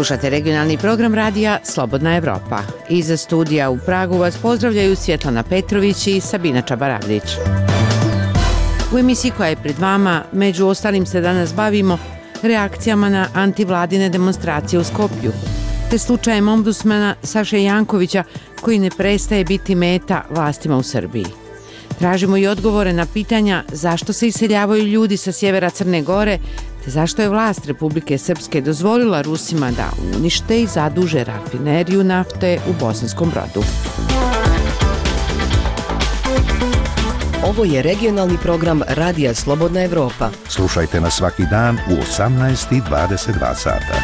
Slušate regionalni program radija Slobodna Evropa. Iza studija u Pragu vas pozdravljaju Svjetlana Petrović i Sabina Čabaradić. U emisiji koja je pred vama, među ostalim se danas bavimo reakcijama na antivladine demonstracije u Skoplju, te slučajem ombudsmana Saše Jankovića koji ne prestaje biti meta vlastima u Srbiji. Tražimo i odgovore na pitanja zašto se iseljavaju ljudi sa sjevera Crne Gore, te zašto je vlast Republike Srpske dozvolila Rusima da unište i zaduže rafineriju nafte u Bosanskom Brodu. Ovo je regionalni program Radija Slobodna Evropa. Slušajte nas svaki dan u 18:22 sata.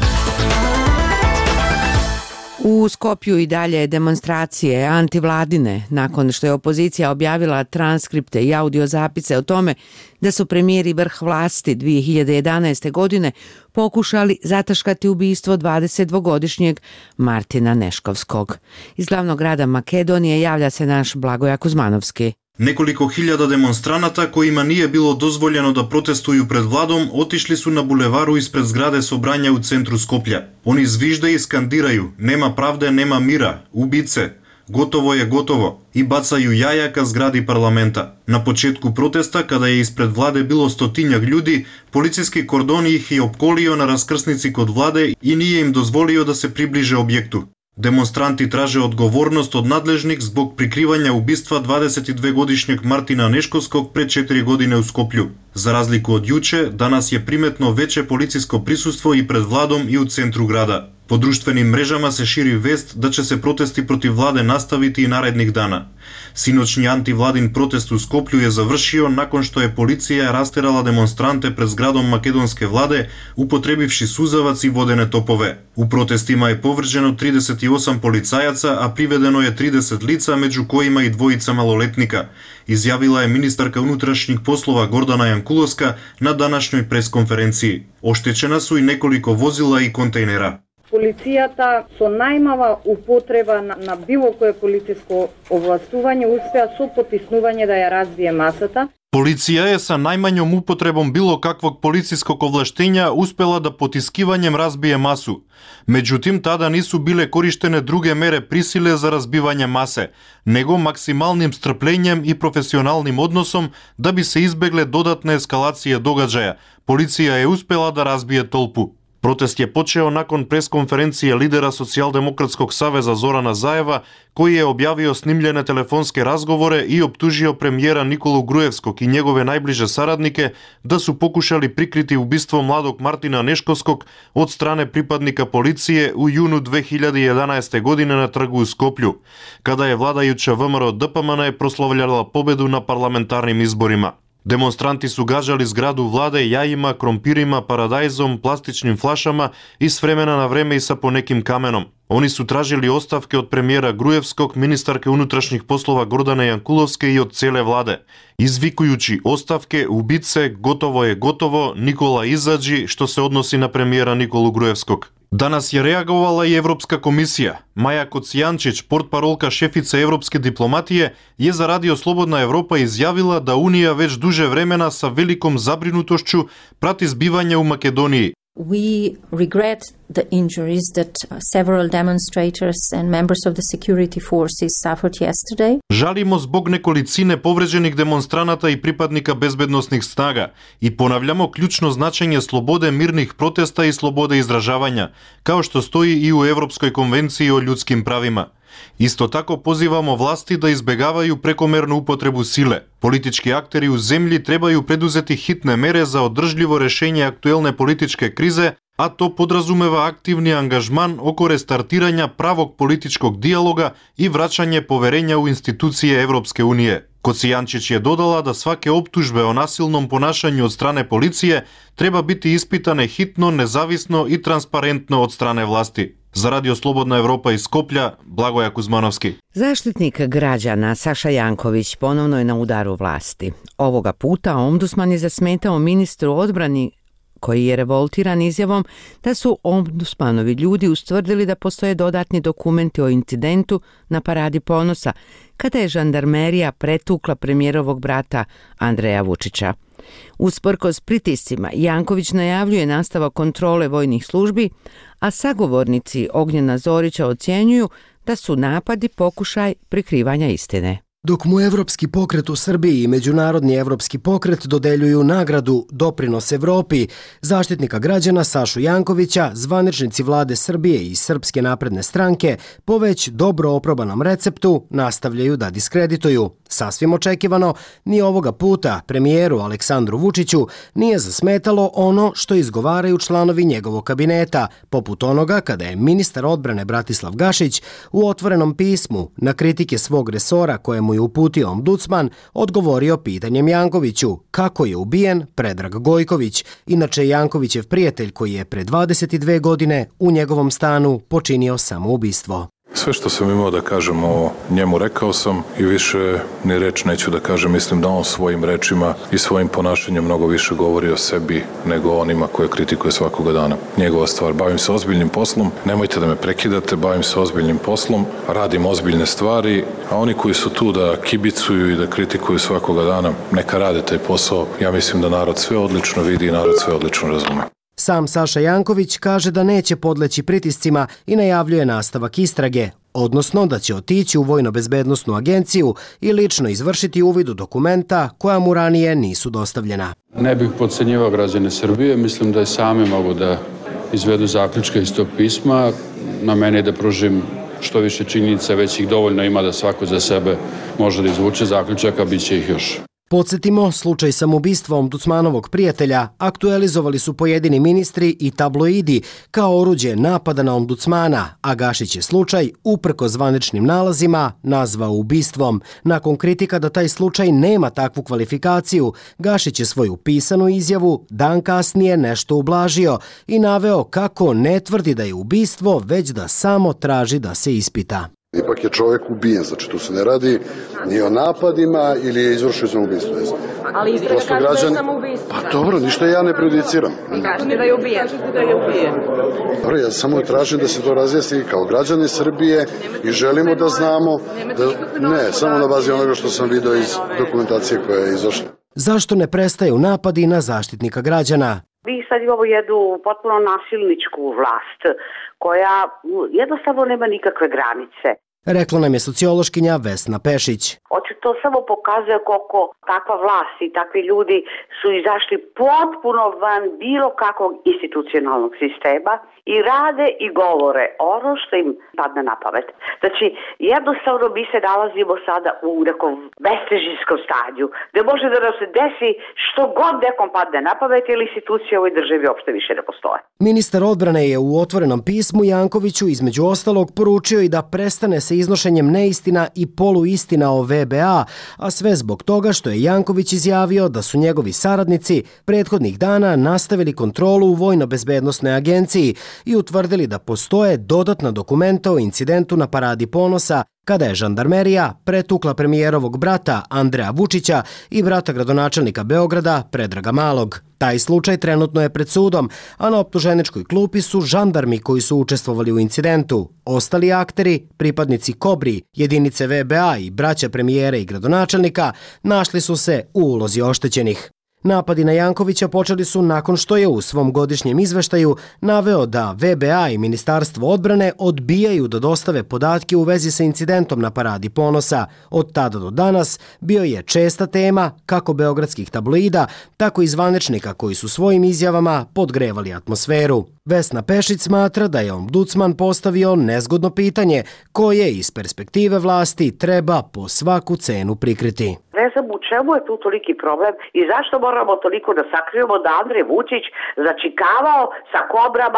U Skopju i dalje demonstracije antivladine, nakon što je opozicija objavila transkripte i audiozapise o tome da su premijer i vrh vlasti 2011. godine pokušali zataškati ubistvo 22-godišnjeg Martina Neškovskog. Iz glavnog grada Makedonije javlja se naš Blagoja Kuzmanovski. Nekoliko hiljada demonstranata kojima nije bilo dozvoljeno da protestuju pred vladom otišli su na bulevaru ispred zgrade Sobranja u centru Skoplja. Oni zvižde i skandiraju: nema pravde, nema mira, ubice, gotovo je gotovo, i bacaju jaja ka zgradi parlamenta. Na početku protesta, kada je ispred vlade bilo 100-tinjak ljudi, policijski kordon ih je opkolio na raskrsnici kod vlade i nije im dozvolio da se približe objektu. Demonstranti traže odgovornost od nadležnih zbog prikrivanja ubistva 22-godišnjeg Martina Neškovskog pred 4 godine u Skoplju. Za razliku od juče, danas je primetno veće policijsko prisustvo i pred vladom i u centru grada. Po društvenim mrežama se širi vest da će se protesti protiv vlade nastaviti i narednih dana. Sinoćni antivladin protest u Skoplju je završio nakon što je policija rasterala demonstrante pred zgradom makedonske vlade upotrebivši suzavac i vodene topove. U protestima je povređeno 38 policajaca, a privedeno je 30 lica, među kojima i dvojica maloletnika, izjavila je ministarka unutrašnjih poslova Gordana Jankulovska na današnjoj preskonferenciji. Oštećena su i nekoliko vozila i kontejnera. Полицијата со најмала употреба на било кое полициско овластување успеа со потиснување да ја разбие масата. Полиција е sa најмањом употребом било каквог полицискog овлаштења успела да потискивањем разбие масу. Меđutim, тада нису биле кориштене друге мере присиле за разбивање масе, него максималним стрпленјем и професионалним односом да би се избегле додатна ескалација догаđаја. Полиција е успела да разбие толпу. Протест je počeo nakon preskонференcije lidera Социјалдемократскog saveza Зорана Заева, кој je objavio snimljene telefonske razgovore i optužio premijera Nikolu Gruevskog i njegove najbliže saradnike da su pokušali prikriti ubistvo mladog Martina Neškovskog od strane pripadnika policije u junu 2011. godine na trgu u Skoplju, kada je vladajuća ВМРО ДПМН proslavljala pobedu na parlamentarnim izborima. Demonstranti su gađali zgradu vlade jajima, krompirima, paradajzom, plastičnim flašama i s vremena na vreme i sa ponekim kamenom. Oni su tražili ostavke od premijera Gruevskog, ministarke unutrašnjih poslova Gordane Jankulovske i od cijele vlade, izvikujući ostavke, ubice, gotovo je gotovo, Nikola izađi, što se odnosi na premijera Nikolu Gruevskog. Danas je reagovala i Evropska komisija. Maja Kocijančić, portparolka šefice evropske diplomatije, je za Radio Slobodna Evropa izjavila da Unija već duže vremena sa velikom zabrinutošću prati zbivanja u Makedoniji. We regret the injuries that several demonstrators and members of the security forces suffered yesterday. Žalimo zbog nekolicine povređenih demonstranata i pripadnika bezbednosnih snaga i ponavljamo ključno značenje slobode mirnih protesta i slobode izražavanja, kao što stoji i u Evropskoj konvenciji o ljudskim pravima. Isto tako pozivamo vlasti da izbegavaju prekomernu upotrebu sile. Politički akteri u zemlji trebaju preduzeti hitne mere za održljivo rešenje aktuelne političke krize, a to podrazumeva aktivni angažman oko restartiranja pravog političkog dijaloga i vraćanje poverenja u institucije Evropske unije. Kocijančić je dodala da svake optužbe o nasilnom ponašanju od strane policije treba biti ispitane hitno, nezavisno i transparentno od strane vlasti. Za Radio Slobodna Evropa iz Skoplja, Blagoja Kuzmanovski. Zaštitnik građana Saša Janković ponovno je na udaru vlasti. Ovoga puta ombudsman je zasmetao ministru odbrani koji je revoltiran izjavom da su ombudsmanovi ljudi ustvrdili da postoje dodatni dokumenti o incidentu na Paradi ponosa, kada je žandarmerija pretukla premijerovog brata Andreja Vučića. Usprkos pritiscima, Janković najavljuje nastavak kontrole vojnih službi, a sagovornici Ognjena Zorića ocjenjuju da su napadi pokušaj prikrivanja istine. Dok mu Evropski pokret u Srbiji i Međunarodni evropski pokret dodeljuju nagradu Doprinos Evropi, zaštitnika građana Sašu Jankovića, zvaničnici vlade Srbije i Srpske napredne stranke po već dobro oprobanom receptu nastavljaju da diskredituju. Sasvim očekivano, ni ovoga puta premijeru Aleksandru Vučiću nije zasmetalo ono što izgovaraju članovi njegovog kabineta, poput onoga kada je ministar odbrane Bratislav Gašić u otvorenom pismu na kritike svog resora koje mu je uputio ombudsman odgovorio pitanjem Jankoviću kako je ubijen Predrag Gojković, inače Jankovićev prijatelj koji je pre 22 godine u njegovom stanu počinio samoubistvo. Sve što sam imao da kažem o njemu rekao sam i više ni reč neću da kažem. Mislim da on svojim rečima i svojim ponašanjem mnogo više govori o sebi nego o onima koje kritikuje svakoga dana. Njegova stvar, bavim se ozbiljnim poslom, nemojte da me prekidate, bavim se ozbiljnim poslom, radim ozbiljne stvari, a oni koji su tu da kibicuju i da kritikuju svakoga dana, neka rade taj posao. Ja mislim da narod sve odlično vidi i narod sve odlično razume. Sam Saša Janković kaže da neće podleći pritiscima i najavljuje nastavak istrage, odnosno da će otići u Vojno-bezbednosnu agenciju i lično izvršiti uvid u dokumenta koja mu ranije nisu dostavljena. Ne bih podcenjivao građane Srbije, mislim da i sami mogu da izvedu zaključke iz tog pisma. Na mene je da pružim što više činjenica, već ih dovoljno ima da svako za sebe može da izvuče zaključak, a bit će ih još. Podsjetimo, slučaj samoubistva ombudsmanovog prijatelja aktualizovali su pojedini ministri i tabloidi kao oruđe napada na ombudsmana, a Gašić je slučaj, uprkos zvaničnim nalazima, nazvao ubistvom. Nakon kritika da taj slučaj nema takvu kvalifikaciju, Gašić je svoju pisanu izjavu dan kasnije nešto ublažio i naveo kako ne tvrdi da je ubistvo, već da samo traži da se ispita. Ipak je čovjek ubijen, znači tu se ne radi ni o napadima ili je izvršio samoubistvo. Ali istraga kaže da je samoubistvo. Pa dobro, ništa ja ne prejudiciram. Kažete da je ubijen. Dobro, ja samo tražim da se to razjasni kao građani Srbije i želimo da znamo ne, samo na bazi onoga što sam vidio iz dokumentacije koja je izašla. Zašto ne prestaju napadi na zaštitnika građana? Mi sad imamo jednu potpuno nasilničku vlast koja jednostavno nema nikakve granice. Rekla nam je sociološkinja Vesna Pešić. To samo pokazuje koliko takva vlast i takvi ljudi su izašli potpuno van bilo kakvog institucionalnog sistema i rade i govore ono što im padne na pamet. Znači, jednostavno mi se nalazimo sada u nekom bestežinskom stanju, gde može da nam se desi što god nekom padne na pamet ili institucija u ovoj državi uopšte više ne postoje. Ministar odbrane je u otvorenom pismu Jankoviću između ostalog poručio i da prestane sa iznošenjem neistina i poluistina o VBA, a sve zbog toga što je Janković izjavio da su njegovi saradnici prethodnih dana nastavili kontrolu u Vojno-bezbednosnoj agenciji i utvrdili da postoje dodatna dokumenta o incidentu na Paradi ponosa kada je žandarmerija pretukla premijerovog brata Andreja Vučića i brata gradonačelnika Beograda Predraga Malog. Taj slučaj trenutno je pred sudom, a na optuženičkoj klupi su žandarmi koji su učestvovali u incidentu. Ostali akteri, pripadnici Kobri, jedinice VBA i braća premijera i gradonačelnika, našli su se u ulozi oštećenih. Napadi na Jankovića počeli su nakon što je u svom godišnjem izveštaju naveo da VBA i Ministarstvo odbrane odbijaju da dostave podatke u vezi sa incidentom na Paradi ponosa. Od tada do danas bio je česta tema kako beogradskih tabloida, tako i zvaničnika koji su svojim izjavama podgrevali atmosferu. Vesna Pešić smatra da je ombudsman postavio nezgodno pitanje koje iz perspektive vlasti treba po svaku cenu prikriti. Ne znam u čemu je tu toliki problem i zašto moramo toliko da sakrijemo da Andrej Vučić začikavao sa kobrama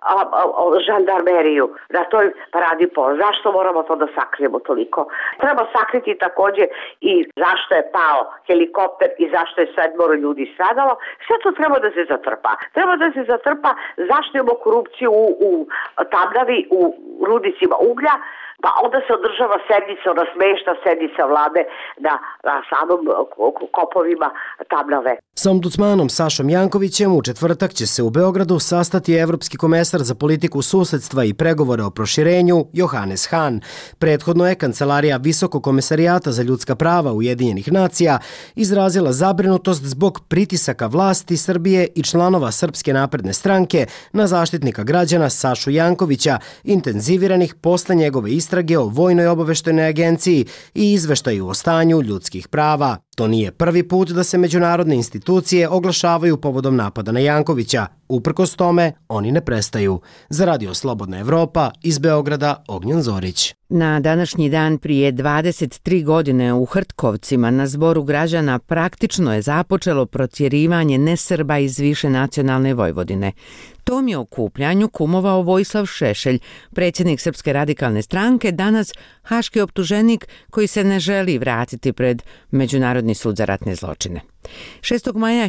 žandarmeriju na toj Paradi ponosa. Zašto moramo to da sakrijemo toliko? Treba sakriti takođe i zašto je pao helikopter i zašto je 7 ljudi stradalo. Sve to treba da se zatrpa. Treba da se zatrpa zašto imamo korupciju u Tamnavi, u rudnicima uglja, pa onda se održava sednica, ona smešna sednica vlade na samom kopovima Tamnave. Sa ombudsmanom Sašom Jankovićem u četvrtak će se u Beogradu sastati evropski komesar za politiku susedstva i pregovore o proširenju Johannes Hahn. Prethodno je Kancelarija Visokog komesarijata za ljudska prava Ujedinjenih nacija izrazila zabrinutost zbog pritisaka vlasti Srbije i članova Srpske napredne stranke na zaštitnika građana Sašu Jankovića, intenziviranih posle njegove istrage o Vojnoj obaveštajnoj agenciji i izveštaju o stanju ljudskih prava. To nije prvi put da se međunarodne institucije oglašavaju povodom napada na Jankovića. Uprkos tome, oni ne prestaju. Za Radio Slobodna Evropa, iz Beograda, Ognjen Zorić. Na današnji dan prije 23 godine u Hrtkovcima na zboru građana praktično je započelo protjerivanje nesrba iz višenacionalne Vojvodine. Tom je okupljanju kumovao Vojislav Šešelj, predsjednik Srpske radikalne stranke, danas haški optuženik koji se ne želi vratiti pred Međunarodni sud za ratne zločine. 6. maja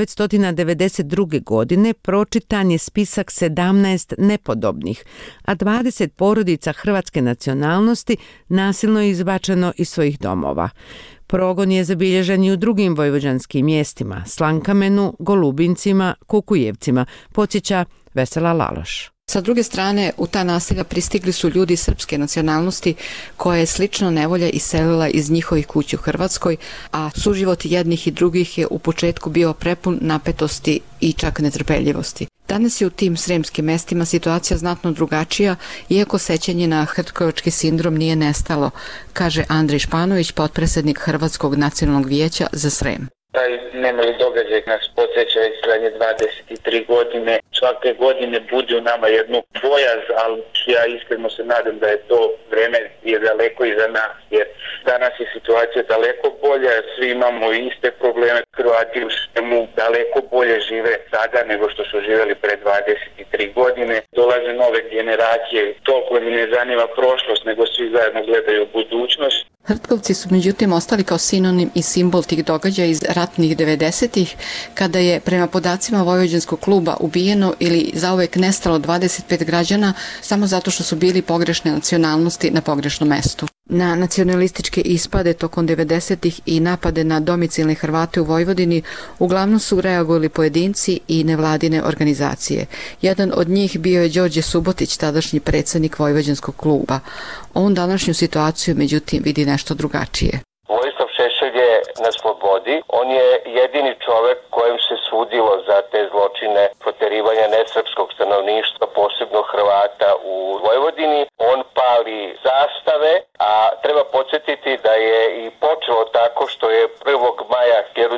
1992. godine pročitan je spisak 17 nepodobnih, a 20 porodica hrvatske nacionalnosti nasilno je izbačeno iz svojih domova. Progon je zabilježen i u drugim vojvođanskim mjestima, Slankamenu, Golubincima, Kukujevcima, podsjeća Vesela Laloš. Sa druge strane, u ta naselja pristigli su ljudi srpske nacionalnosti koje je slično nevolja iselila iz njihovih kuća u Hrvatskoj, a suživot jednih i drugih je u početku bio prepun napetosti i čak netrpeljivosti. Danas je u tim sremskim mestima situacija znatno drugačija, iako sećanje na hrtkovački sindrom nije nestalo, kaže Andrej Španović, potpredsjednik Hrvatskog nacionalnog vijeća za Srem. Taj nemali događaj nas podsjeća već zadnje 23 godine. Svake godine budi u nama jednu bojaz, ali ja iskreno se nadam da je to vreme je daleko iza nas, jer danas je situacija daleko bolja, svi imamo iste probleme, Hrvati u svemu daleko bolje žive sada nego što su živjeli pre 23 godine. Dolaze nove generacije, toliko ne zanima prošlost, nego svi zajedno gledaju budućnost. Hrtkovci su međutim ostali kao sinonim i simbol tih događaja iz ratnih 90-ih, kada je prema podacima Vojvođanskog kluba ubijeno ili zauvek nestalo 25 građana samo zato što su bili pogrešne nacionalnosti na pogrešnom mestu. Na nacionalističke ispade tokom 90-ih i napade na domicilne Hrvate u Vojvodini uglavnom su reagovali pojedinci i nevladine organizacije. Jedan od njih bio je Đorđe Subotić, tadašnji predsjednik Vojvođanskog kluba. On današnju situaciju međutim vidi nešto drugačije. Vojislav Šešelj je na slobodi. On je jedini čovjek kojem se sudilo za te zločine proterivanja nesrpskog stanovništva, posebno Hrvata u Vojvodini. On pali zastave, a treba podsjetiti da je i počelo tako što je 1. maja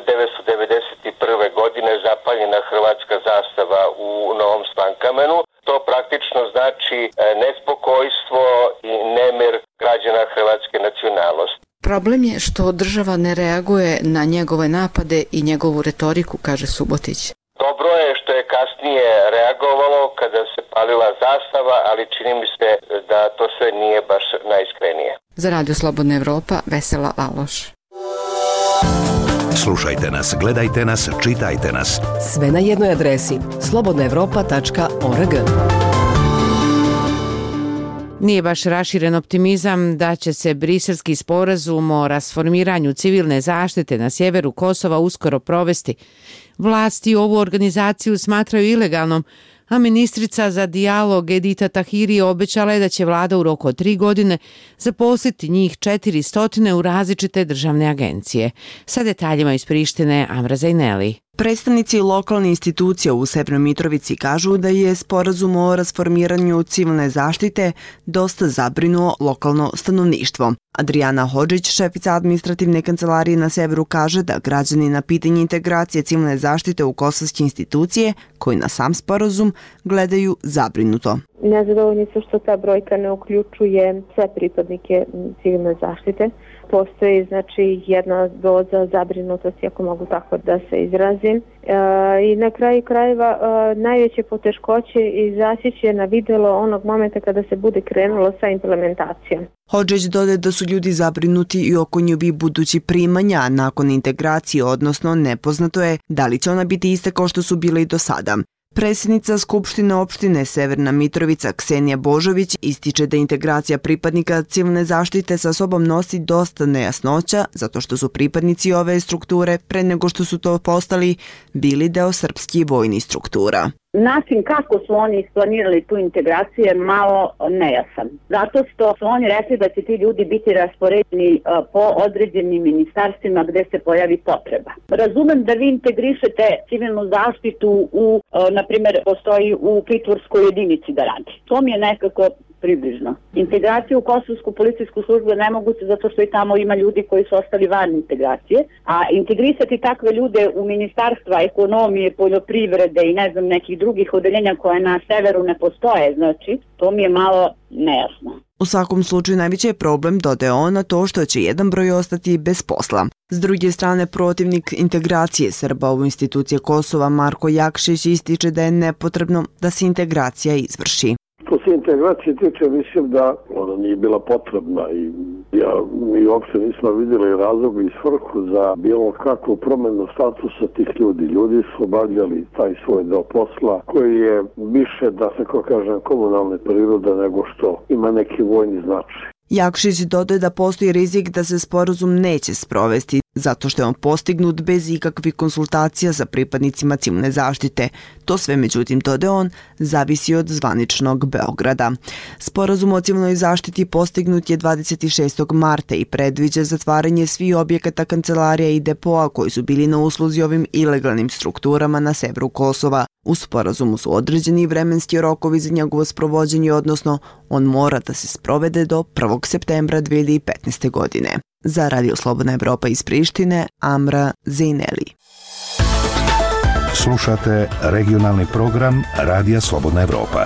1991. godine zapaljena hrvatska zastava u Novom Slankamenu. To praktično znači nespokojstvo i nemir građana hrvatske nacionalnosti. Problem je što država ne reaguje na njegove napade i njegovu retoriku, kaže Subotić. Dobro je što je kasnije reagovalo kada se palila zastava, ali čini mi se da to sve nije baš najiskrenije. Za Radio Slobodna Evropa, Vesela Laloš. Slušajte nas, gledajte nas, čitajte nas. Sve na jednoj adresi slobodnaevropa.org. Nije baš raširen optimizam da će se briselski sporazum o rasformiranju civilne zaštite na sjeveru Kosova uskoro provesti. Vlasti ovu organizaciju smatraju ilegalnom, a ministrica za dijalog Edita Tahiri obećala je da će vlada u roku od 3 godine zaposliti njih 400 u različite državne agencije. Sa detaljima iz Prištine, Amra Zajneli. Predstavnici lokalne institucije u Severnoj Mitrovici kažu da je sporazum o rasformiranju civilne zaštite dosta zabrinuo lokalno stanovništvo. Adriana Hodžić, šefica administrativne kancelarije na severu, kaže da građani na pitanje integracije civilne zaštite u kosovske institucije, koji na sam sporazum gledaju zabrinuto. Nezadovoljni su što ta brojka ne uključuje sve pripadnike civilne zaštite. Postoji jedna doza zabrinutosti, ako mogu tako da se izrazim. I na kraju krajeva najveće poteškoće izaći će na vidjelo onog momenta kada se bude krenulo sa implementacijom. Hodžić dodaje da su ljudi zabrinuti i oko njihovih budućih primanja nakon integracije, odnosno nepoznato je da li će ona biti ista kao što su bile i do sada. Predsjednica Skupštine opštine Severna Mitrovica Ksenija Božović ističe da integracija pripadnika civilne zaštite sa sobom nosi dosta nejasnoća zato što su pripadnici ove strukture pre nego što su to postali bili deo srpskih vojnih struktura. Način kako su oni isplanirali tu integraciju je malo nejasan. Zato što su oni rekli da će ti ljudi biti raspoređeni po određenim ministarstvima gde se pojavi potreba. Razumem da vi integrišete civilnu zaštitu na primjer, postoji u pritvorskoj jedinici da radi. To mi je nekako približno. Integraciju u Kosovsku policijsku službu je nemoguće zato što i tamo ima ljudi koji su ostali van integracije, a integrisati takve ljude u ministarstva ekonomije, poljoprivrede i ne znam nekih drugih odeljenja koje na severu ne postoje, znači to mi je malo nejasno. U svakom slučaju najveći je problem, dodaje on, na to što će jedan broj ostati bez posla. S druge strane, protivnik integracije Srba u institucije Kosova Marko Jakšić ističe da je nepotrebno da se integracija izvrši. Što se integracije tiče, mislim da ona nije bila potrebna i mi uopšte nismo vidjeli razlog i svrhu za bilo kakvu promjenu statusa tih ljudi. Ljudi su obavljali taj svoj deo posla koji je više, da tako kažem, komunalne prirode nego što ima neki vojni značaj. Jakšić dodaje da postoji rizik da se sporazum neće sprovesti, zato što je on postignut bez ikakvih konsultacija sa pripadnicima civilne zaštite. To sve, međutim, dodaje on, zavisi od zvaničnog Beograda. Sporazum o civilnoj zaštiti postignut je 26. marta i predviđa zatvaranje svih objekata, kancelarija i depoa koji su bili na usluzi ovim ilegalnim strukturama na severu Kosova. U sporazumu su određeni vremenski rokovi za njegovo sprovođenje, odnosno on mora da se sprovede do 1. septembra 2015. godine. Za Radio Slobodna Evropa iz Prištine, Amra Zejneli. Slušate regionalni program Radija Slobodna Evropa.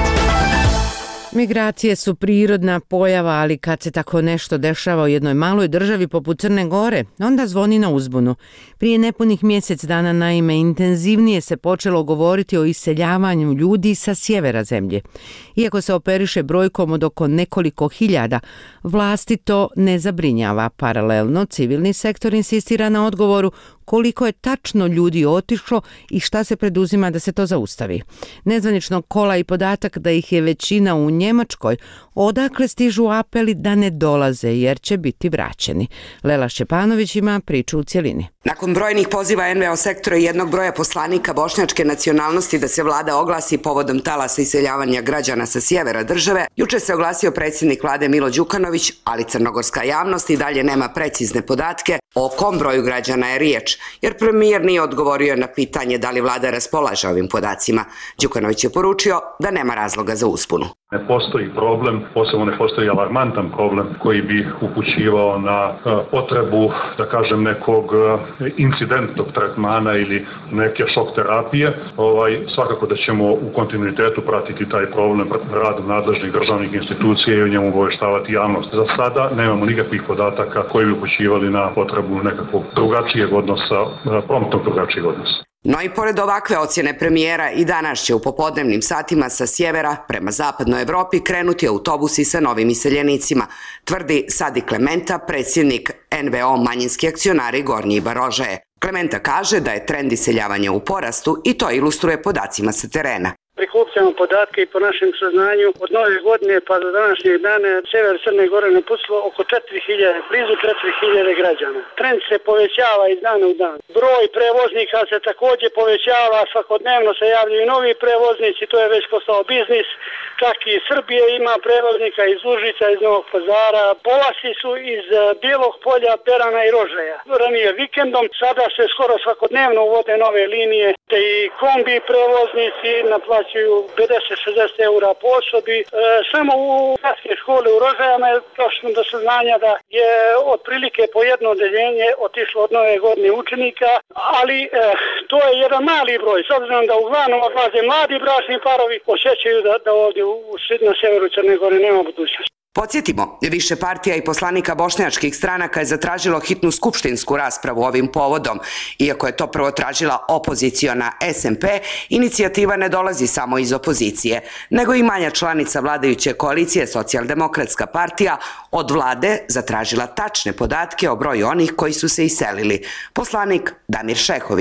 Migracije su prirodna pojava, ali kad se tako nešto dešava u jednoj maloj državi poput Crne Gore, onda zvoni na uzbunu. Prije nepunih mjesec dana, naime, intenzivnije se počelo govoriti o iseljavanju ljudi sa sjevera zemlje. Iako se operiše brojkom od oko nekoliko hiljada, vlasti to ne zabrinjava. Paralelno, civilni sektor insistira na odgovoru koliko je tačno ljudi otišlo i šta se preduzima da se to zaustavi. Nezvanično kola i podatak da ih je većina u Njemačkoj, odakle stižu apeli da ne dolaze jer će biti vraćeni. Lela Šćepanović ima priču u cjelini. Nakon brojnih poziva NVO sektora i jednog broja poslanika bošnjačke nacionalnosti da se vlada oglasi povodom talasa iseljavanja građana sa sjevera države, juče se oglasio predsjednik vlade Milo Đukanović, ali crnogorska javnost i dalje nema precizne podatke o kom broju građana je riječ, jer premijer nije odgovorio na pitanje da li vlada raspolaže ovim podacima. Đukanović je poručio da nema razloga za uzbunu. Ne postoji problem, posebno ne postoji alarmantan problem koji bi upućivao na potrebu, da kažem, nekog incidentnog tretmana ili neke šok terapije. Svakako da ćemo u kontinuitetu pratiti taj problem radom nadležnih državnih institucija i o njemu obaveštavati javnost. Za sada nemamo nikakvih podataka koji bi upućivali na potrebu nekakvog drugačijeg odnosa, promptnog drugačijeg odnosa. No i pored ovakve ocjene premijera, i danas će u popodnevnim satima sa sjevera prema zapadnoj Evropi krenuti autobusi sa novim iseljenicima, tvrdi Sadi Klementa, predsjednik NVO manjinski akcionari Gornji Barožaje. Klementa kaže da je trend iseljavanja u porastu i to ilustruje podacima sa terena. Prikupljamo podatke i po našem saznanju od nove godine pa do današnjeg dana sever Crne Gore napustilo oko 4000, blizu 4000 građana. Trend se povećava iz dana u dan. Broj prevoznika se također povećava, svakodnevno se javljaju novi prevoznici, to je već postao biznis. Čak i Srbije ima prevoznika iz Užica, iz Novog Pazara. Polasi su iz Bijelog Polja, Perana i Rožaja. Ranije vikendom, sada se skoro svakodnevno uvode nove linije, te i kombi prevoznici naplaćuju 50-60 eura po osobi. Samo u gradske škole u Rožajama je došlo do saznanja da je otprilike po jedno odeljenje otišlo od nove godine učenika, ali to je jedan mali broj. S obzirom da uglavnom odlaze mladi bračni parovi, osjećaju da ovdje na severu Crne Gore nema budućnosti. Podsjetimo, više partija i poslanika bošnjačkih stranaka je zatražilo hitnu skupštinsku raspravu ovim povodom. Iako je to prvo tražila opoziciona SMP, inicijativa ne dolazi samo iz opozicije, nego i manja članica vladajuće koalicije Socijaldemokratska partija od vlade zatražila tačne podatke o broju onih koji su se iselili. Poslanik Damir Šehović.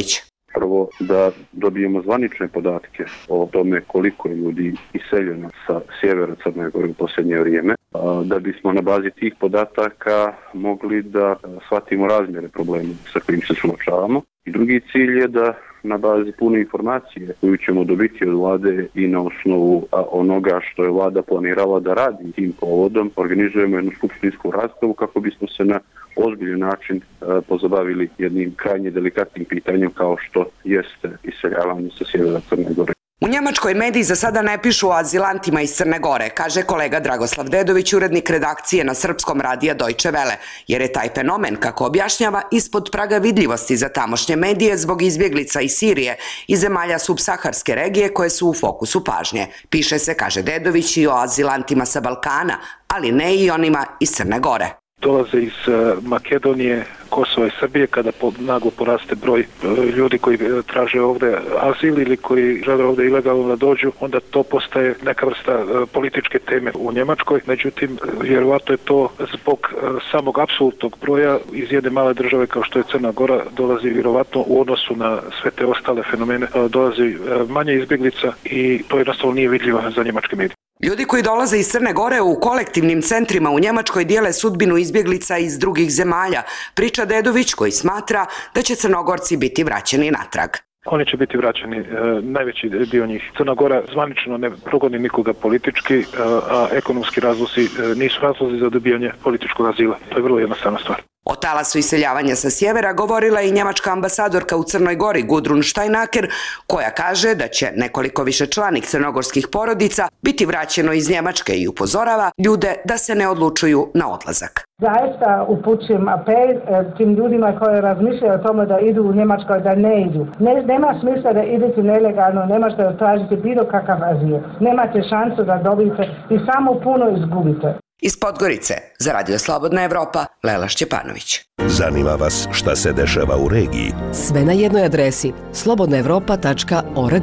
Prvo da dobijemo zvanične podatke o tome koliko je ljudi iseljeno sa sjevera Crne Gore u posljednje vrijeme, da bismo na bazi tih podataka mogli da shvatimo razmjere problema sa kojim se suočavamo. I drugi cilj je da na bazi pune informacije koju ćemo dobiti od vlade i na osnovu onoga što je vlada planirala da radi tim povodom, organizujemo jednu skupštinsku raspravu kako bismo se na ozbiljan način pozabavili jednim krajnje delikatnim pitanjem kao što jeste iseljavanje sa sjevera Crne Gore. U Njemačkoj mediji za sada ne pišu o azilantima iz Crne Gore, kaže kolega Dragoslav Dedović, urednik redakcije na srpskom radija Deutsche Welle, jer je taj fenomen, kako objašnjava, ispod praga vidljivosti za tamošnje medije zbog izbjeglica iz Sirije i zemalja subsaharske regije koje su u fokusu pažnje. Piše se, kaže Dedović, i o azilantima sa Balkana, ali ne i onima iz Crne Gore. Dolaze iz Makedonije, Kosova i Srbije, kada naglo poraste broj ljudi koji traže ovdje azil ili koji žele ovdje ilegalno da dođu, onda to postaje neka vrsta političke teme u Njemačkoj. Međutim, vjerovatno je to zbog samog apsolutnog broja iz jedne male države kao što je Crna Gora dolazi vjerovatno u odnosu na sve te ostale fenomene, dolazi manje izbjeglica i to jednostavno nije vidljivo za njemačke medije. Ljudi koji dolaze iz Crne Gore u kolektivnim centrima u Njemačkoj dijele sudbinu izbjeglica iz drugih zemalja, priča Dedović, koji smatra da će Crnogorci biti vraćeni natrag. Oni će biti vraćeni, najveći dio njih. Crna Gora zvanično ne progoni nikoga politički, a ekonomski razlozi nisu razlozi za dobijanje političkog azila. To je vrlo jednostavna stvar. O talasu iseljavanja sa sjevera govorila i njemačka ambasadorka u Crnoj Gori Gudrun Steinaker, koja kaže da će nekoliko višečlanih crnogorskih porodica biti vraćeno iz Njemačke i upozorava ljude da se ne odlučuju na odlazak. Zaista upućujem apel tim ljudima koji razmišljaju o tome da idu u Njemačkoj, da ne idu. Nema smisla da idete nelegalno, ne možete tražiti bilo kakav azil. Nemate šansu da dobijete i samo puno izgubite. Iz Podgorice, za Radio Slobodna Evropa, Lela Šćepanović. Zanima vas šta se dešava u regiji? Sve na jednoj adresi slobodnaevropa.org.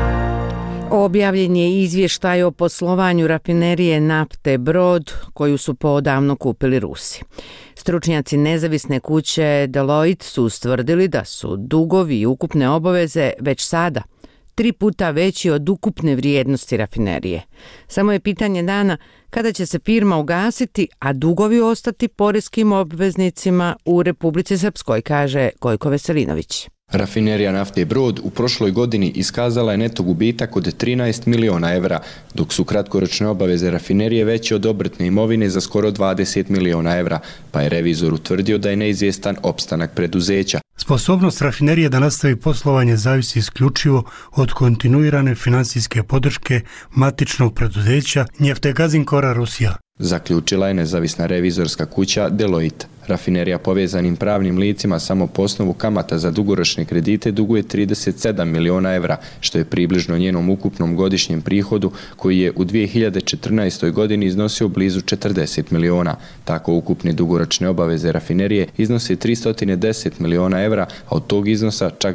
Objavljen je izvještaj o poslovanju rafinerije nafte Brod, koju su poodavno kupili Rusi. Stručnjaci nezavisne kuće Deloitte su ustvrdili da su dugovi i ukupne obaveze već sada 3 puta veći od ukupne vrijednosti rafinerije. Samo je pitanje dana kada će se firma ugasiti, a dugovi ostati poreskim obveznicima u Republici Srpskoj, kaže Gojko Veselinović. Rafinerija nafte Brod u prošloj godini iskazala je neto gubitak od 13 miliona evra, dok su kratkoročne obaveze rafinerije veće od obrtne imovine za skoro 20 miliona evra, pa je revizor utvrdio da je neizvjestan opstanak preduzeća. Sposobnost rafinerije da nastavi poslovanje zavisi isključivo od kontinuirane finansijske podrške matičnog preduzeća Njeftegazinkora Rusija, zaključila je nezavisna revizorska kuća Deloitte. Rafinerija povezanim pravnim licima samo po osnovu kamata za dugoročne kredite duguje 37 miliona evra, što je približno njenom ukupnom godišnjem prihodu koji je u 2014. godini iznosio blizu 40 miliona. Tako ukupne dugoročne obaveze rafinerije iznose 310 miliona evra, a od tog iznosa čak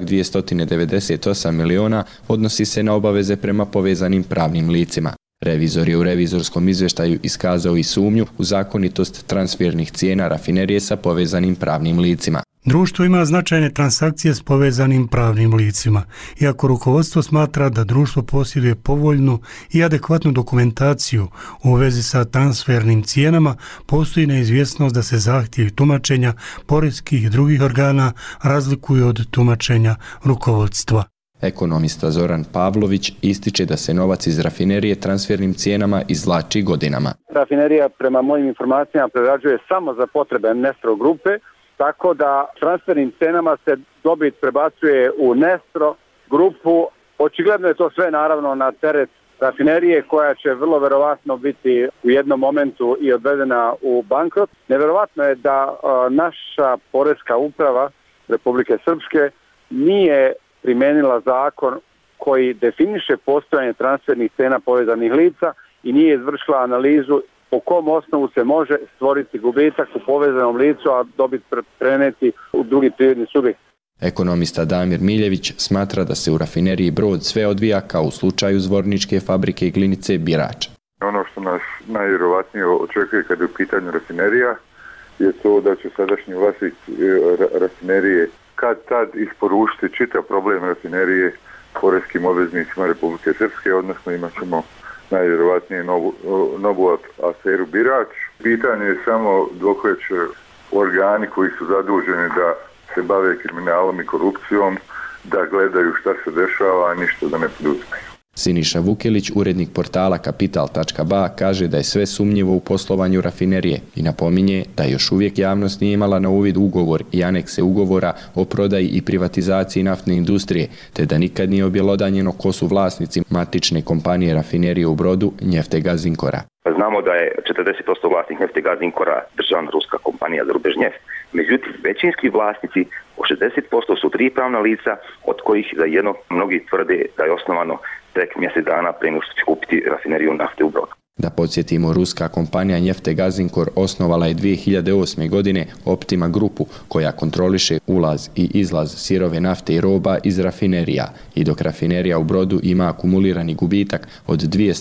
298 miliona odnosi se na obaveze prema povezanim pravnim licima. Revizor je u revizorskom izvještaju iskazao i sumnju u zakonitost transfernih cijena rafinerije sa povezanim pravnim licima. Društvo ima značajne transakcije s povezanim pravnim licima, iako rukovodstvo smatra da društvo posjeduje povoljnu i adekvatnu dokumentaciju u vezi sa transfernim cijenama, postoji neizvjesnost da se zahtjevi tumačenja poreskih i drugih organa razlikuju od tumačenja rukovodstva. Ekonomista Zoran Pavlović ističe da se novac iz rafinerije transfernim cijenama izvlači godinama. Rafinerija prema mojim informacijama prerađuje samo za potrebe Nestro grupe, tako da transfernim cijenama se dobit prebacuje u Nestro grupu. Očigledno je to sve naravno na teret rafinerije koja će vrlo verovatno biti u jednom momentu i odvedena u bankrot. Neverovatno je da naša poreska uprava Republike Srpske nije primenila zakon koji definiše postojanje transfernih cena povezanih lica i nije izvršila analizu po kom osnovu se može stvoriti gubitak u povezanom licu, a dobit preneti u drugi privredni subjekt. Ekonomista Damir Miljević smatra da se u rafineriji Brod sve odvija kao u slučaju Zvorničke fabrike i glinice Birač. Ono što nas najvjerovatnije očekuje kada je u pitanju rafinerija je to da će sadašnji vlasnik rafinerije kad tad isporučiti čitav problem rafinerije poreskim obveznicima Republike Srpske, odnosno imat ćemo najvjerovatnije novu aferu Birač. Pitanje je samo dok će organi koji su zaduženi da se bave kriminalom i korupcijom, da gledaju šta se dešava, a ništa da ne poduzmeju. Siniša Vukelić, urednik portala Kapital.ba, kaže da je sve sumnjivo u poslovanju rafinerije i napominje da još uvijek javnost nije imala na uvid ugovor i anekse ugovora o prodaji i privatizaciji naftne industrije, te da nikad nije objelodanjeno ko su vlasnici matične kompanije rafinerije u Brodu Njeftega Zinkora. Znamo da je 40% vlasnik Njeftega Zinkora državna ruska kompanija Zarubezhneft. Međutim, većinski vlasnici o 60% su 3 pravna lica, od kojih za jedno mnogi tvrde da je osnovano tek mjesec dana prije nego što će kupiti rafineriju nafte u Brodu. Da podsjetimo, ruska kompanija Njeftega Zinkor osnovala je 2008. godine Optima grupu koja kontroliše ulaz i izlaz sirove nafte i roba iz rafinerija. I dok rafinerija u Brodu ima akumulirani gubitak od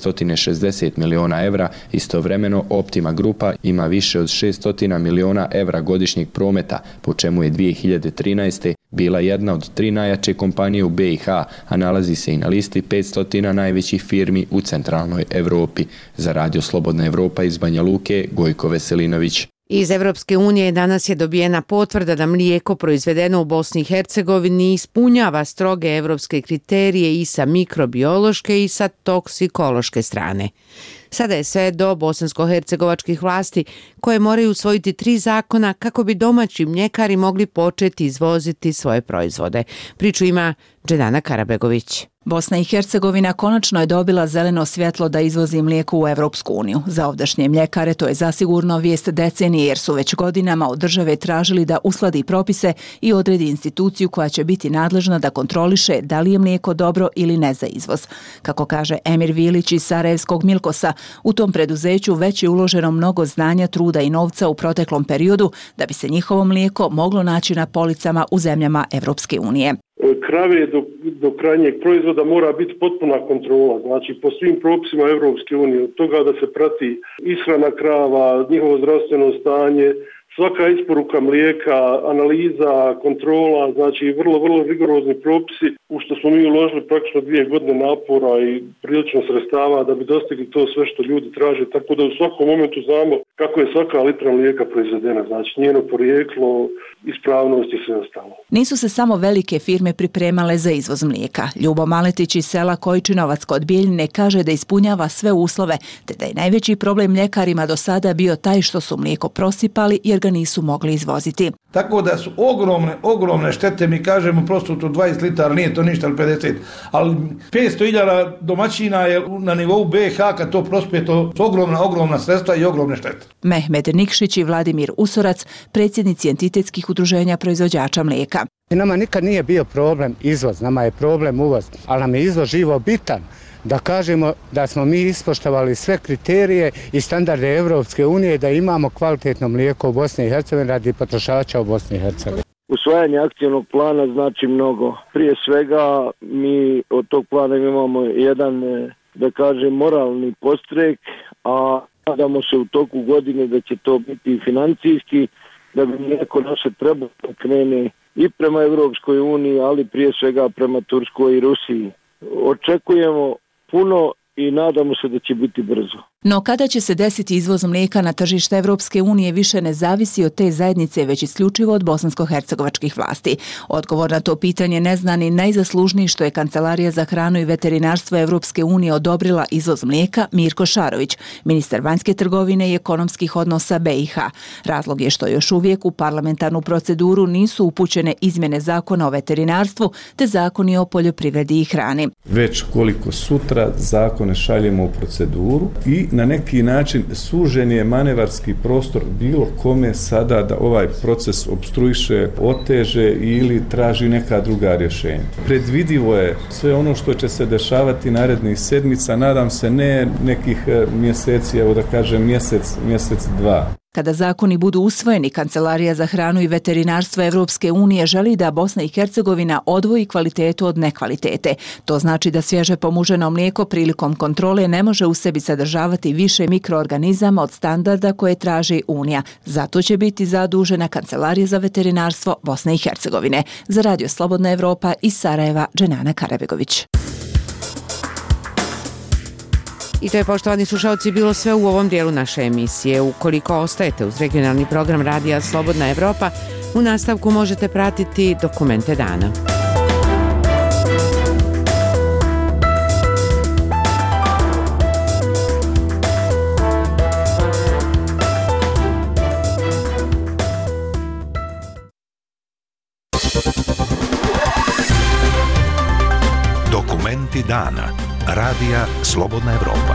260 miliona evra, istovremeno Optima grupa ima više od 600 miliona evra godišnjeg prometa, po čemu je 2013. bila jedna od 3 najjače kompanije u BiH, a nalazi se i na listi 500 najvećih firmi u centralnoj Evropi. Za Radio Slobodna Evropa iz Banja Luke, Gojko Veselinović. Iz Evropske unije danas je dobijena potvrda da mlijeko proizvedeno u Bosni i Hercegovini ispunjava stroge evropske kriterije i sa mikrobiološke i sa toksikološke strane. Sada je sve do bosansko-hercegovačkih vlasti koje moraju usvojiti 3 zakona kako bi domaći mljekari mogli početi izvoziti svoje proizvode. Priču ima Dženana Karabegović. Bosna i Hercegovina konačno je dobila zeleno svjetlo da izvozi mlijeko u Evropsku uniju. Za ovdašnje mljekare to je zasigurno vijest decenije jer su već godinama od države tražili da uskladi propise i odredi instituciju koja će biti nadležna da kontroliše da li je mlijeko dobro ili ne za izvoz. Kako kaže Emir Vilić iz Sarajevskog Milkosa, u tom preduzeću već je uloženo mnogo znanja, truda i novca u proteklom periodu da bi se njihovo mlijeko moglo naći na policama u zemljama Evropske unije. Krave do krajnjeg proizvoda mora biti potpuna kontrola, znači po svim propisima Evropske unije, od toga da se prati ishrana krava, njihovo zdravstveno stanje, svaka isporuka mlijeka, analiza, kontrola, znači vrlo rigorozni propisi, u što smo mi uložili praktično 2 godine napora i prilično sredstava da bi dostigli to sve što ljudi traže, tako da u svakom momentu znamo kako je svaka litra mlijeka proizvedena, znači njeno porijeklo, ispravnost i sve ostalo. Nisu se samo velike firme pripremale za izvoz mlijeka. Ljubo Maletić iz sela Kojčinovac kod Bijeljine kaže da ispunjava sve uslove, te da je najveći problem mljekarima do sada bio taj što su mlijeko prosipali jer ga nisu mogli izvoziti. Tako da su ogromne štete, mi kažemo prosto to 20 litara, nije to ništa, ali 50, ali 500.000 domaćina je na nivou BiH, kad to prospije, to su ogromna sredstva i ogromne štete. Mehmed Nikšić i Vladimir Usorac, predsjednici entitetskih udruženja proizvođača mlijeka. Nama nikad nije bio problem izvoz, nama je problem uvoz, ali nam je izvoz živo bitan. Da kažemo da smo mi ispoštovali sve kriterije i standarde Evropske unije da imamo kvalitetno mlijeko u Bosni i Hercegovini radi potrošača u Bosni i Hercegovini. Usvajanje akcijnog plana znači mnogo. Prije svega mi od tog plana imamo jedan, da kažem, moralni podstrek, a nadamo se u toku godine da će to biti financijski, da bi mlijeko naše trebalo krene i prema Evropskoj uniji, ali prije svega prema Turskoj i Rusiji. Očekujemo puno i nadamo se da će biti brzo. No kada će se desiti izvoz mlijeka na tržište Evropske unije više ne zavisi od te zajednice, već isključivo od bosansko-hercegovačkih vlasti. Odgovor na to pitanje ne zna ni najzaslužniji što je Kancelarija za hranu i veterinarstvo Evropske unije odobrila izvoz mlijeka Mirko Šarović, ministar vanjske trgovine i ekonomskih odnosa BiH. Razlog je što još uvijek u parlamentarnu proceduru nisu upućene izmjene zakona o veterinarstvu te zakoni o poljoprivredi i hrani. Već koliko sutra zakone šaljemo u proceduru i na neki način sužen je manevarski prostor bilo kome sada da ovaj proces opstruiše, oteže ili traži neka druga rješenja. Predvidivo je sve ono što će se dešavati narednih sedmica, nadam se ne nekih mjeseci, evo da kažem mjesec, dva. Kada zakoni budu usvojeni, Kancelarija za hranu i veterinarstvo Evropske unije želi da Bosna i Hercegovina odvoji kvalitetu od nekvalitete. To znači da svježe pomuženo mlijeko prilikom kontrole ne može u sebi sadržavati više mikroorganizama od standarda koje traži Unija. Zato će biti zadužena Kancelarija za veterinarstvo Bosne i Hercegovine. Za Radio Slobodna Evropa iz Sarajeva, Dženana Karabegović. I to je, poštovani slušalci, bilo sve u ovom dijelu naše emisije. Ukoliko ostajete uz regionalni program Radija Slobodna Evropa, u nastavku možete pratiti dokumente dana. Dokumenti dana. Radija Slobodna Evropa.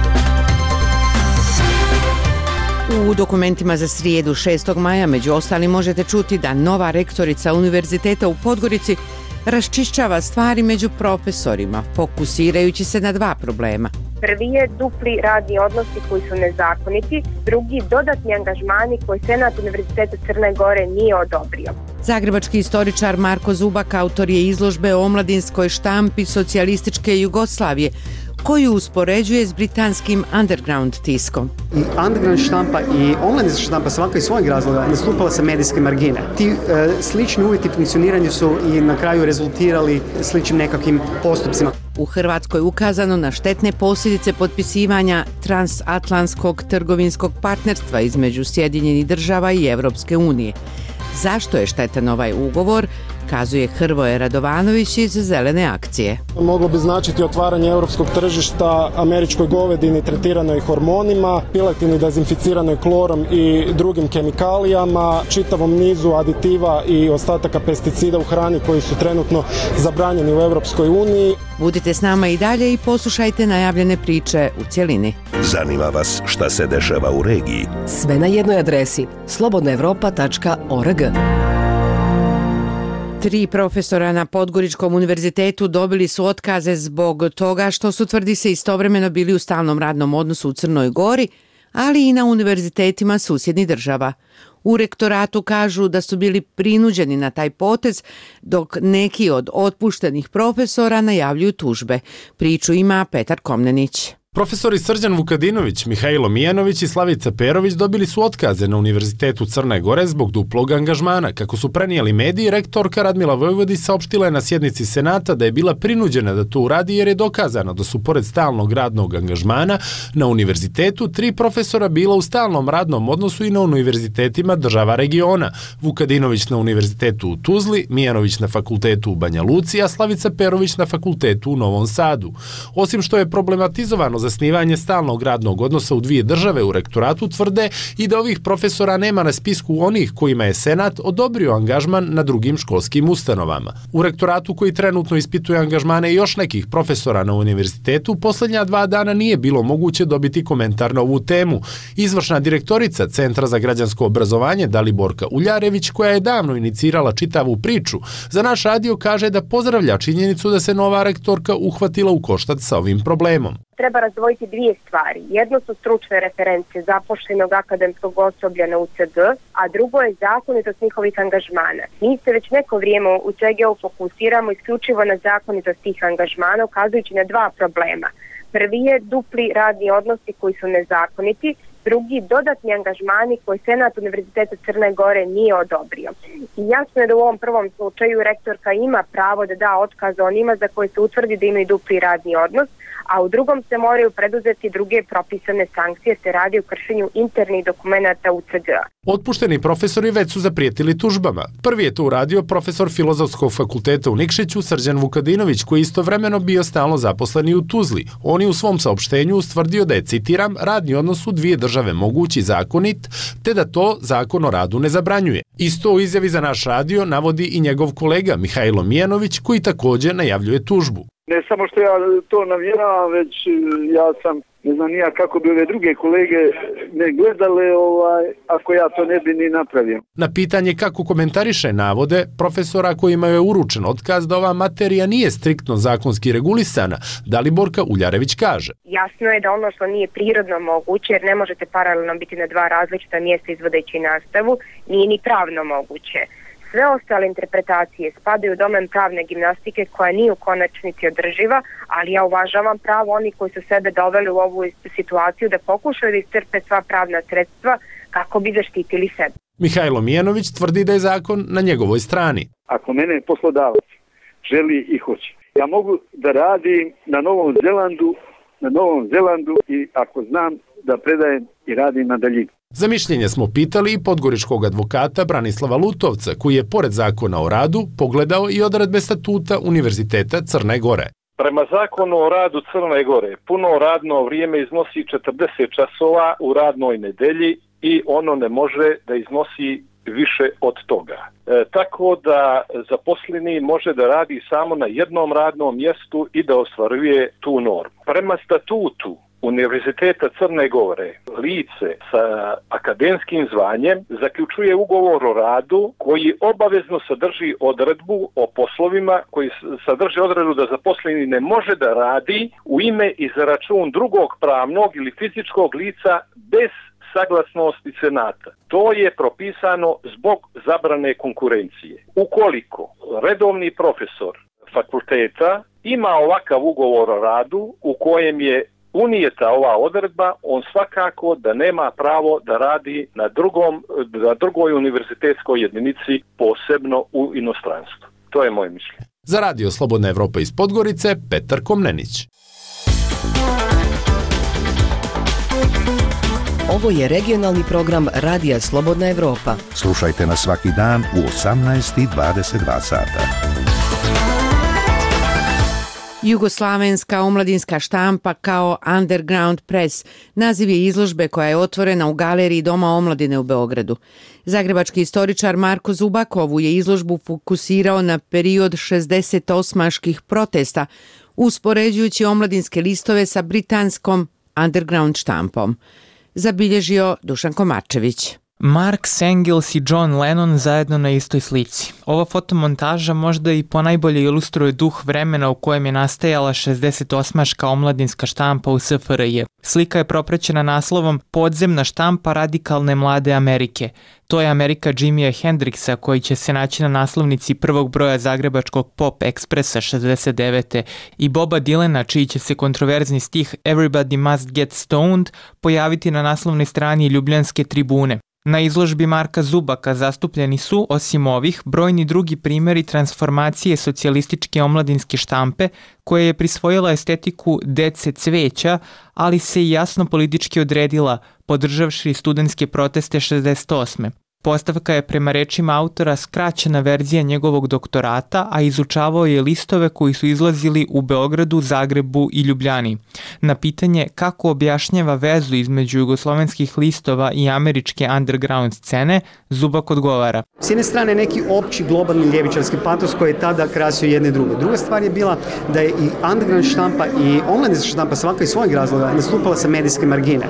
U dokumentima za srijedu 6. maja među ostalim možete čuti da nova rektorica Univerziteta u Podgorici raščišćava stvari među profesorima, fokusirajući se na dva problema. Prvi je dupli radni odnosi koji su nezakoniti, drugi dodatni angažmani koji Senat Univerziteta Crne Gore nije odobrio. Zagrebački istoričar Marko Zubak autor je izložbe o omladinskoj štampi socijalističke Jugoslavije, koju uspoređuje s britanskim underground tiskom. I underground štampa i omladinska štampa svaka iz svojeg razloga nastupala sa medijske margine. Ti slični uvjeti funkcioniranja su i na kraju rezultirali sličnim nekakvim postupcima. U Hrvatskoj ukazano na štetne posljedice potpisivanja transatlantskog trgovinskog partnerstva između Sjedinjenih država i Evropske unije. Zašto je štetan ovaj ugovor, kazuje Hrvoje Radovanović iz Zelene akcije. Moglo bi značiti otvaranje europskog tržišta američkoj govedini tretiranoj hormonima, piletini dezinficiranoj klorom i drugim kemikalijama, čitavom nizu aditiva i ostataka pesticida u hrani koji su trenutno zabranjeni u Europskoj uniji. Budite s nama i dalje i poslušajte najavljene priče u cjelini. Zanima vas šta se dešava u regiji? Sve na jednoj adresi slobodnaevropa.org. 3 profesora na Podgoričkom univerzitetu dobili su otkaze zbog toga što su, tvrdi se, istovremeno bili u stalnom radnom odnosu u Crnoj Gori, ali i na univerzitetima susjednih država. U rektoratu kažu da su bili prinuđeni na taj potez, dok neki od otpuštenih profesora najavljuju tužbe. Priču ima Petar Komnenić. Profesori Srđan Vukadinović, Mihajlo Mijanović i Slavica Perović dobili su otkaze na Univerzitetu Crne Gore zbog duplog angažmana. Kako su prenijeli mediji, rektorka Radmila Vojvodić saopštila je na sjednici Senata da je bila prinuđena da to uradi jer je dokazano da su pored stalnog radnog angažmana na univerzitetu 3 profesora bila u stalnom radnom odnosu i na univerzitetima država regiona. Vukadinović na Univerzitetu u Tuzli, Mijanović na fakultetu u Banja Luci, a Slavica Perović na fakultetu u Novom Sadu. Osim što je problematizovano zasnivanje stalnog radnog odnosa u 2 države, u rektoratu tvrde i da ovih profesora nema na spisku onih kojima je Senat odobrio angažman na drugim školskim ustanovama. U rektoratu, koji trenutno ispituje angažmane još nekih profesora na univerzitetu, posljednja 2 dana nije bilo moguće dobiti komentar na ovu temu. Izvršna direktorica Centra za građansko obrazovanje Daliborka Uljarević, koja je davno inicirala čitavu priču, za naš radio kaže da pozdravlja činjenicu da se nova rektorka uhvatila u koštac sa ovim problemom. Treba razdvojiti 2 stvari. Jedno su stručne reference zaposlenog akademskog osoblja na UCG, a drugo je zakonitost njihovih angažmana. Mi se već neko vrijeme u CG-u fokusiramo isključivo na zakonitost tih angažmana, ukazujući na 2 problema. Prvi je dupli radni odnosi koji su nezakoniti, drugi dodatni angažmani koji Senat Univerziteta Crne Gore nije odobrio. I jasno je da u ovom prvom slučaju rektorka ima pravo da da otkaz onima za koje se utvrdi da imaju dupli radni odnos, a u drugom se moraju preduzeti druge propisane sankcije, se radi o kršenju internih dokumenata UCG-a. Otpušteni profesori već su zaprijetili tužbama. Prvi je to uradio profesor Filozofskog fakulteta u Nikšiću Srđan Vukadinović, koji istovremeno bio stalno zaposleni u Tuzli. On je u svom saopštenju ustvrdio da je, citiram, radni odnos u 2 države mogući zakonit, te da to Zakon o radu ne zabranjuje. Isto u izjavi za naš radio navodi i njegov kolega Mihajlo Mijanović, koji također najavljuje tužbu. Ne samo što ja to navjeravam, već ja sam Ne znam ja kako bi ove druge kolege ne gledale ako ja to ne bi ni napravio. Na pitanje kako komentariše navode profesora kojima je uručen otkaz da ova materija nije striktno zakonski regulisana, Daliborka Uljarević kaže. Jasno je da ono što nije prirodno moguće, jer ne možete paralelno biti na dva različita mjesta izvodeći nastavu, nije ni pravno moguće. Sve ostale interpretacije spadaju u domen pravne gimnastike koja nije u konačnici održiva, ali ja uvažavam pravo onih koji su sebe doveli u ovu situaciju da pokušaju da iscrpe sva pravna sredstva kako bi zaštitili sebe. Mihajlo Mijanović tvrdi da je zakon na njegovoj strani. Ako mene poslodavac želi i hoće, ja mogu da radim na Novom Zelandu i ako znam da predajem i radim na daljinu. Za mišljenje smo pitali i podgoričkog advokata Branislava Lutovca, koji je pored zakona o radu pogledao i odredbe statuta Univerziteta Crne Gore. Prema zakonu o radu Crne Gore, puno radno vrijeme iznosi 40 časova u radnoj nedelji i ono ne može da iznosi više od toga. Tako da zaposleni može da radi samo na jednom radnom mjestu i da ostvaruje tu normu. Prema statutu Univerziteta Crne Gore, lice sa akademskim zvanjem zaključuje ugovor o radu koji obavezno sadrži odredbu o poslovima, koji sadrži odredbu da zaposleni ne može da radi u ime i za račun drugog pravnog ili fizičkog lica bez saglasnosti senata. To je propisano zbog zabrane konkurencije. Ukoliko redovni profesor fakulteta ima ovakav ugovor o radu u kojem je unijeta ova odredba, on svakako da nema pravo da radi na drugoj univerzitetskoj jedinici, posebno u inostranstvu. To je moje mišljenje. Za Radio Slobodna Evropa iz Podgorice, Petar Komnenić. Ovo je regionalni program Radija Slobodna Evropa. Slušajte nas svaki dan u 18:22 sata. Jugoslavenska omladinska štampa kao Underground Press naziv je izložbe koja je otvorena u galeriji Doma omladine u Beogradu. Zagrebački istoričar Marko Zubakov je izložbu fokusirao na period 68-ških protesta, uspoređujući omladinske listove sa britanskom Underground štampom. Zabilježio Dušan Komarčević. Mark Sengels i John Lennon zajedno na istoj slici. Ova fotomontaža možda i ponajbolje ilustruje duh vremena u kojem je nastajala 68-ška omladinska štampa u SFRJ. Slika je propraćena naslovom Podzemna štampa radikalne mlade Amerike. To je Amerika Jimija Hendrixa koji će se naći na naslovnici prvog broja zagrebačkog Pop Expressa 69. i Boba Dylana čiji će se kontroverzni stih Everybody Must Get Stoned pojaviti na naslovnoj strani Ljubljanske tribune. Na izložbi Marka Zubaka zastupljeni su, osim ovih, brojni drugi primjeri transformacije socijalističke omladinske štampe koja je prisvojila estetiku dece cveća, ali se i jasno politički odredila, podržavši studentske proteste 68. Postavka je prema rečima autora skraćena verzija njegovog doktorata, a izučavao je listove koji su izlazili u Beogradu, Zagrebu i Ljubljani. Na pitanje kako objašnjava vezu između jugoslovenskih listova i američke underground scene, Zubak odgovara. S jedne strane neki opći globalni ljevičarski patos koji je tada krasio jedne druge. Druga stvar je bila da je i underground štampa i online štampa svaka iz svojeg razloga nastupala sa medijske margine.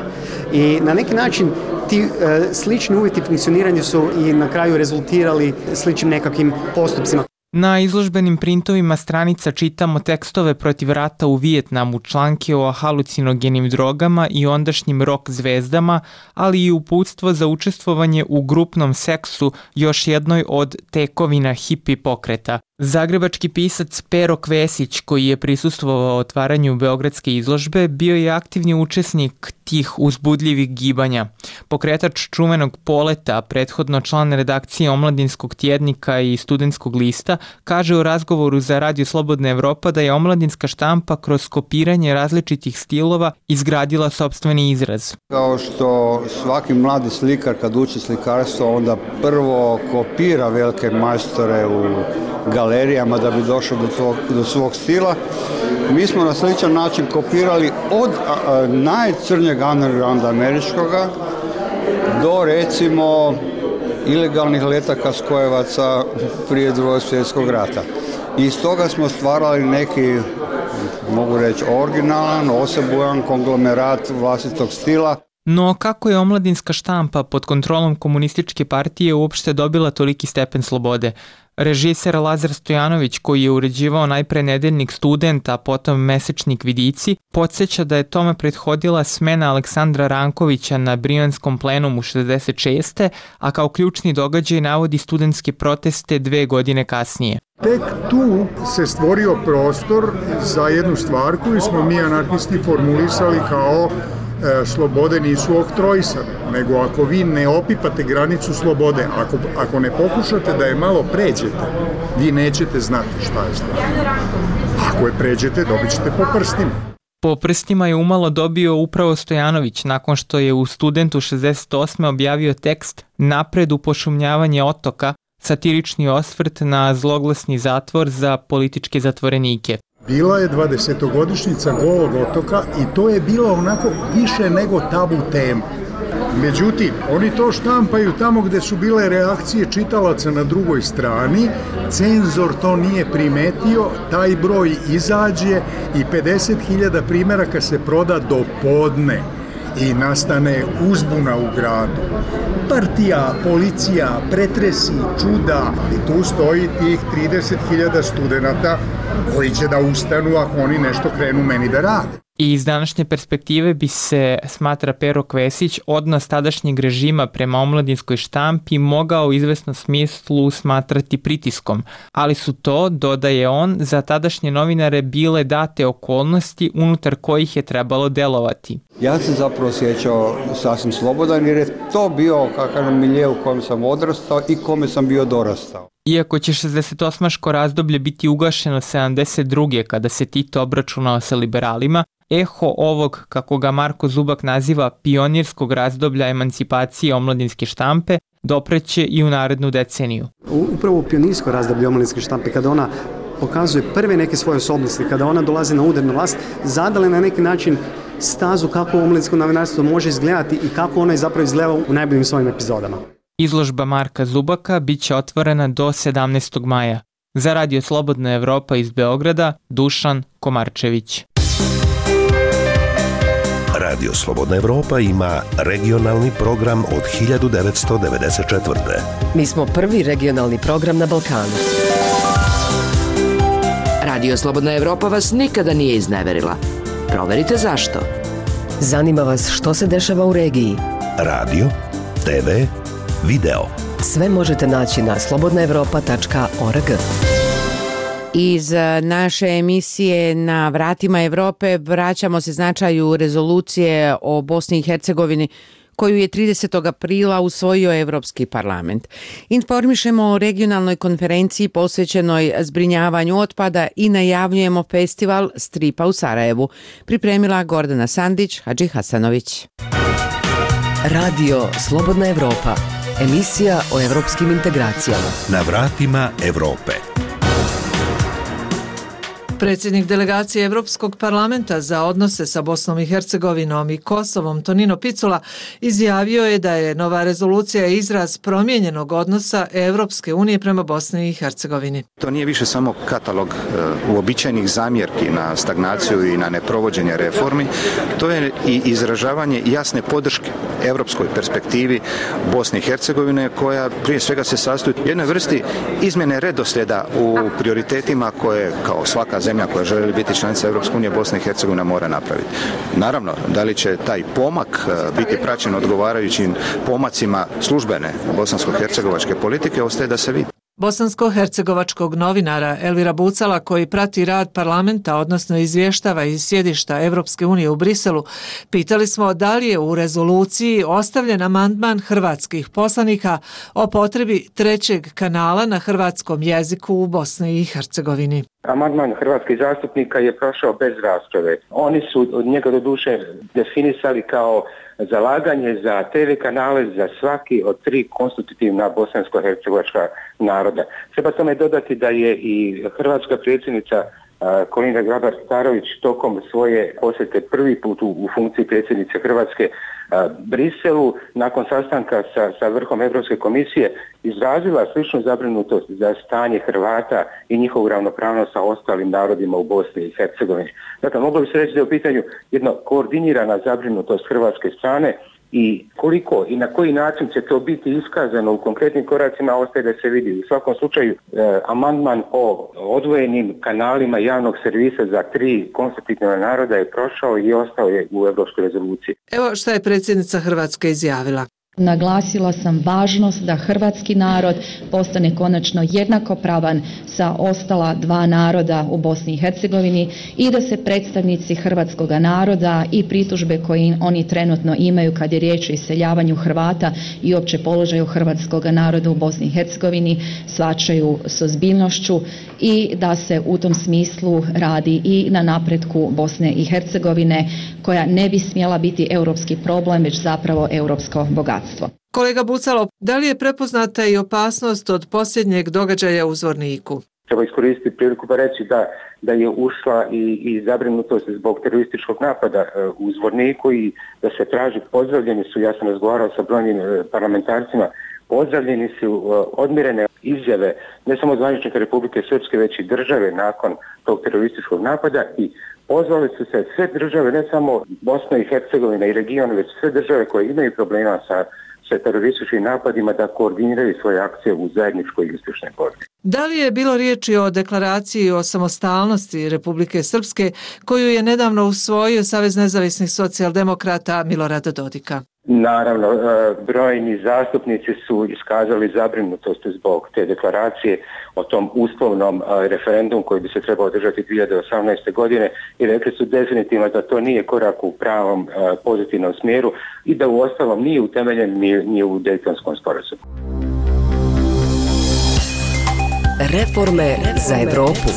I na neki način ti slični uvjeti funkcioniranja su i na kraju rezultirali sličnim nekakvim postupcima. Na izložbenim printovima stranica čitamo tekstove protiv rata u Vijetnamu, članke o halucinogenim drogama i ondašnjim rock zvezdama, ali i uputstvo za učestvovanje u grupnom seksu, još jednoj od tekovina hipi pokreta. Zagrebački pisac Pero Kvesić, koji je prisustvovao otvaranju beogradske izložbe, bio je aktivni učesnik tih uzbudljivih gibanja. Pokretač čuvenog Poleta, prethodno član redakcije Omladinskog tjednika i Studentskog lista, kaže u razgovoru za Radio Slobodna Evropa da je omladinska štampa kroz kopiranje različitih stilova izgradila sopstveni izraz. Kao što svaki mladi slikar kad uči slikarstvo onda prvo kopira velike majstore u galerijama da bi došao do svog stila. Mi smo na sličan način kopirali od najcrnjeg undergrounda američkoga do recimo ilegalnih letaka skojevaca prije Drugog svjetskog rata. I iz toga smo stvarali neki mogu reći, originalan, osebujan konglomerat vlastitog stila. No kako je omladinska štampa pod kontrolom komunističke partije uopšte dobila toliki stepen slobode? Režiser Lazar Stojanović, koji je uređivao najpre nedeljnik Student, a potom mesečnik Vidici, podsjeća da je tome prethodila smena Aleksandra Rankovića na Brijanskom plenumu 66. a kao ključni događaj navodi studentske proteste 2 godine kasnije. Tek tu se stvorio prostor za jednu stvar koju smo mi anarhisti formulisali kao slobode nisu oktrojsane, nego ako vi ne opipate granicu slobode, ako ne pokušate da je malo pređete, vi nećete znati šta je sloboda. Ako je pređete, dobit ćete po prstima. Po prstima je umalo dobio upravo Stojanović nakon što je u Studentu 68. objavio tekst Napred u pošumljavanje otoka, satirični osvrt na zloglasni zatvor za političke zatvorenike. Bila je 20-godišnjica Golog otoka i to je bilo onako više nego tabu tema. Međutim, oni to štampaju tamo gde su bile reakcije čitalaca na drugoj strani, cenzor to nije primetio, taj broj izađe i 50.000 primjeraka se proda do podne i nastane uzbuna u gradu. Partija, policija, pretresi, čuda, ali tu stoji tih 30.000 studenata koji će da ustanu ako oni nešto krenu meni da rade. I iz današnje perspektive bi se, smatra Pero Kvesić, odnos tadašnjeg režima prema omladinskoj štampi mogao u izvesnom smislu smatrati pritiskom, ali su to, dodaje on, za tadašnje novinare bile date okolnosti unutar kojih je trebalo delovati. Ja sam zapravo osjećao sasvim slobodan jer je to bio kakav milje u kojem sam odrastao i kome sam bio dorastao. Iako će 68. razdoblje biti ugašeno 72. kada se Tito obračunao sa liberalima, eho ovog, kako ga Marko Zubak naziva, pionirskog razdoblja emancipacije omladinske štampe, dopreće i u narednu deceniju. Upravo u pionirsko razdoblje omladinske štampe, kada ona pokazuje prve neke svoje osobnosti, kada ona dolazi na udarnu vlast, zadale na neki način stazu kako omladinsko novinarstvo može izgledati i kako ona je zapravo izgleda u najboljim svojim epizodama. Izložba Marka Zubaka bit će otvorena do 17. maja. Za Radio Slobodna Evropa iz Beograda, Dušan Komarčević. Radio Slobodna Evropa ima regionalni program od 1994. Mi smo prvi regionalni program na Balkanu. Radio Slobodna Evropa vas nikada nije izneverila. Proverite zašto. Zanima vas što se dešava u regiji. Radio, TV, video. Sve možete naći na slobodnaevropa.org. Iz naše emisije Na vratima Evrope vraćamo se značaju rezolucije o Bosni i Hercegovini koju je 30. aprila usvojio Evropski parlament. Informišemo o regionalnoj konferenciji posvećenoj zbrinjavanju otpada i najavljujemo festival stripa u Sarajevu. Pripremila Gordana Sandić, Hadži Hasanović. Radio Slobodna Evropa, emisija o evropskim integracijama. Na vratima Evrope. Predsjednik delegacije Evropskog parlamenta za odnose sa Bosnom i Hercegovinom i Kosovom, Tonino Picula, izjavio je da je nova rezolucija izraz promijenjenog odnosa Evropske unije prema Bosni i Hercegovini. To nije više samo katalog uobičajenih zamjerki na stagnaciju i na neprovođenje reformi, to je i izražavanje jasne podrške evropskoj perspektivi Bosne i Hercegovine, koja prije svega se sastoji u jednoj vrsti izmjene redoslijeda u prioritetima koje kao svaka zemlja koja želi biti članica Evropske unije, Bosna i Hercegovina mora napraviti. Naravno, da li će taj pomak biti praćen odgovarajućim pomacima službene bosansko-hercegovačke politike, ostaje da se vidi. Bosansko-hercegovačkog novinara Elvira Bucala, koji prati rad parlamenta, odnosno izvještava iz sjedišta Evropske unije u Briselu, pitali smo da li je u rezoluciji ostavljen amandman hrvatskih poslanika o potrebi trećeg kanala na hrvatskom jeziku u Bosni i Hercegovini. Amandman hrvatskih zastupnika je prošao bez rasprave. Oni su od njega do duše definisali kao zalaganje za TV kanale za svaki od 3 konstitutivna bosansko-hercegovačka naroda. Treba tome dodati da je i hrvatska predsjednica Kolinda Grabar-Kitarović tokom svoje posjete prvi put u funkciji predsjednice Hrvatske Briselu, nakon sastanka sa vrhom Europske komisije, izrazila sličnu zabrinutost za stanje Hrvata i njihovu ravnopravnost sa ostalim narodima u Bosni i Hercegovini. Dakle, moglo bi se reći da je u pitanju jedna koordinirana zabrinutost hrvatske strane, i koliko i na koji način će to biti iskazano u konkretnim koracima ostaje da se vidi. U svakom slučaju amandman o odvojenim kanalima javnog servisa za 3 konstitutivna naroda je prošao i ostao je u Europskoj rezoluciji. Evo šta je predsjednica Hrvatske izjavila. Naglasila sam važnost da hrvatski narod postane konačno jednakopravan sa ostala 2 naroda u Bosni i Hercegovini i da se predstavnici hrvatskog naroda i pritužbe koje oni trenutno imaju kad je riječ o iseljavanju Hrvata i opće položaju hrvatskog naroda u Bosni i Hercegovini shvaćaju s ozbiljnošću i da se u tom smislu radi i na napretku Bosne i Hercegovine koja ne bi smjela biti europski problem, već zapravo europsko bogatstvo. Kolega Bucalo, da li je prepoznata i opasnost od posljednjeg događaja u Zvorniku? Treba iskoristiti priliku pa reći da je ušla i zabrinutost zbog terorističkog napada u Zvorniku i da se traži, pozdravljeni su, ja sam razgovarao sa brojnim parlamentarcima, pozdravljeni su odmirene izjave ne samo zvaničnika Republike Srpske, već i države nakon tog terorističkog napada i pozvali su se sve države, ne samo Bosna i Hercegovina i region, već sve države koje imaju problema sa terorističkim napadima da koordiniraju svoje akcije u zajedničkoj i uspješnoj borbi. Da li je bilo riječi o deklaraciji o samostalnosti Republike Srpske koju je nedavno usvojio Savez nezavisnih socijaldemokrata Milorad Dodika? Naravno, brojni zastupnici su iskazali zabrinutost zbog te deklaracije o tom uslovnom referendumu koji bi se trebao održati 2018. godine i rekli su definitivno da to nije korak u pravom pozitivnom smjeru i da u ostalom nije utemeljen ni u Dejtonskom sporazumu. Reforme za Evropu.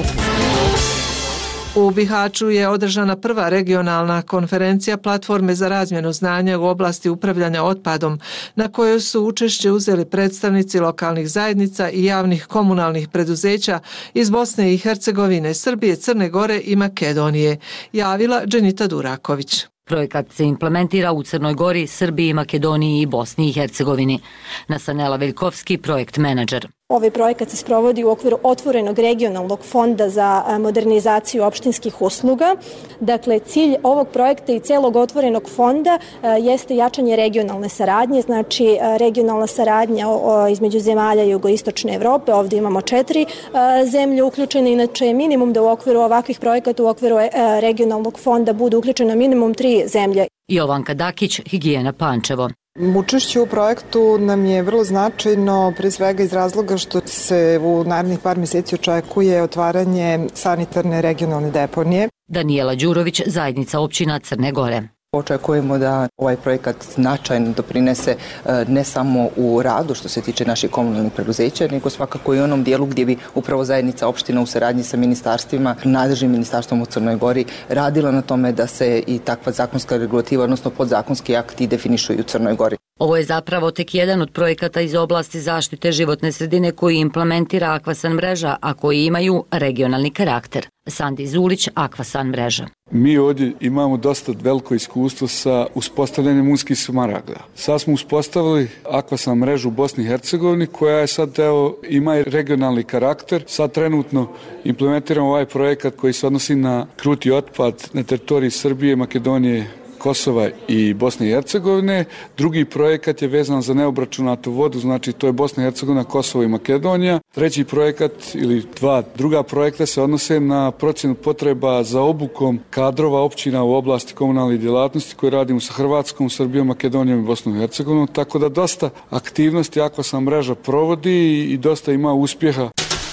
U Bihaću je održana prva regionalna konferencija platforme za razmjenu znanja u oblasti upravljanja otpadom, na kojoj su učešće uzeli predstavnici lokalnih zajednica i javnih komunalnih preduzeća iz Bosne i Hercegovine, Srbije, Crne Gore i Makedonije, javila Dženita Duraković. Projekat se implementira u Crnoj Gori, Srbiji, Makedoniji i Bosni i Hercegovini. Nasanela Veljkovski, projekt menadžer. Ovaj projekat se sprovodi u okviru otvorenog regionalnog fonda za modernizaciju opštinskih usluga. Dakle, cilj ovog projekta i celog otvorenog fonda jeste jačanje regionalne saradnje, znači regionalna saradnja između zemalja jugoistočne Evrope. Ovdje imamo 4 zemlje uključene, inače je minimum da u okviru ovakvih projekata, u okviru regionalnog fonda budu uključeno minimum 3 zemlje. Jovanka Dakić, Higijena Pančevo. Učešće u projektu nam je vrlo značajno, pre svega iz razloga što se u narednih par mjeseci očekuje otvaranje sanitarne regionalne deponije. Danijela Đurović, zajednica općina Crne Gore. Očekujemo da ovaj projekat značajno doprinese ne samo u radu što se tiče naših komunalnih preduzeća, nego svakako i onom dijelu gdje bi upravo zajednica opština u saradnji sa ministarstvima, nadležnim ministarstvom u Crnoj Gori, radila na tome da se i takva zakonska regulativa, odnosno podzakonski akti definišu i u Crnoj Gori. Ovo je zapravo tek jedan od projekata iz oblasti zaštite životne sredine koji implementira Akvasan mreža, a koji imaju regionalni karakter. Sandi Zulić, Akvasan mreža. Mi ovdje imamo dosta veliko iskustvo sa uspostavljanjem unskih smaragda. Sad smo uspostavili Akvasan mrežu u Bosni i Hercegovini koja je sad ima i regionalni karakter. Sad trenutno implementiramo ovaj projekat koji se odnosi na kruti otpad na teritoriji Srbije, Makedonije, Kosova i Bosne i Hercegovine. Drugi projekat je vezan za neobračunatu vodu, znači to je Bosna i Hercegovina, Kosovo i Makedonija. Treći projekat ili 2 druga projekta se odnose na procjenu potreba za obukom kadrova općina u oblasti komunalnih djelatnosti koje radimo sa Hrvatskom, Srbijom, Makedonijom i Bosnom i Hercegovinom, tako da dosta aktivnosti Akvasan mreža provodi i dosta ima uspjeha.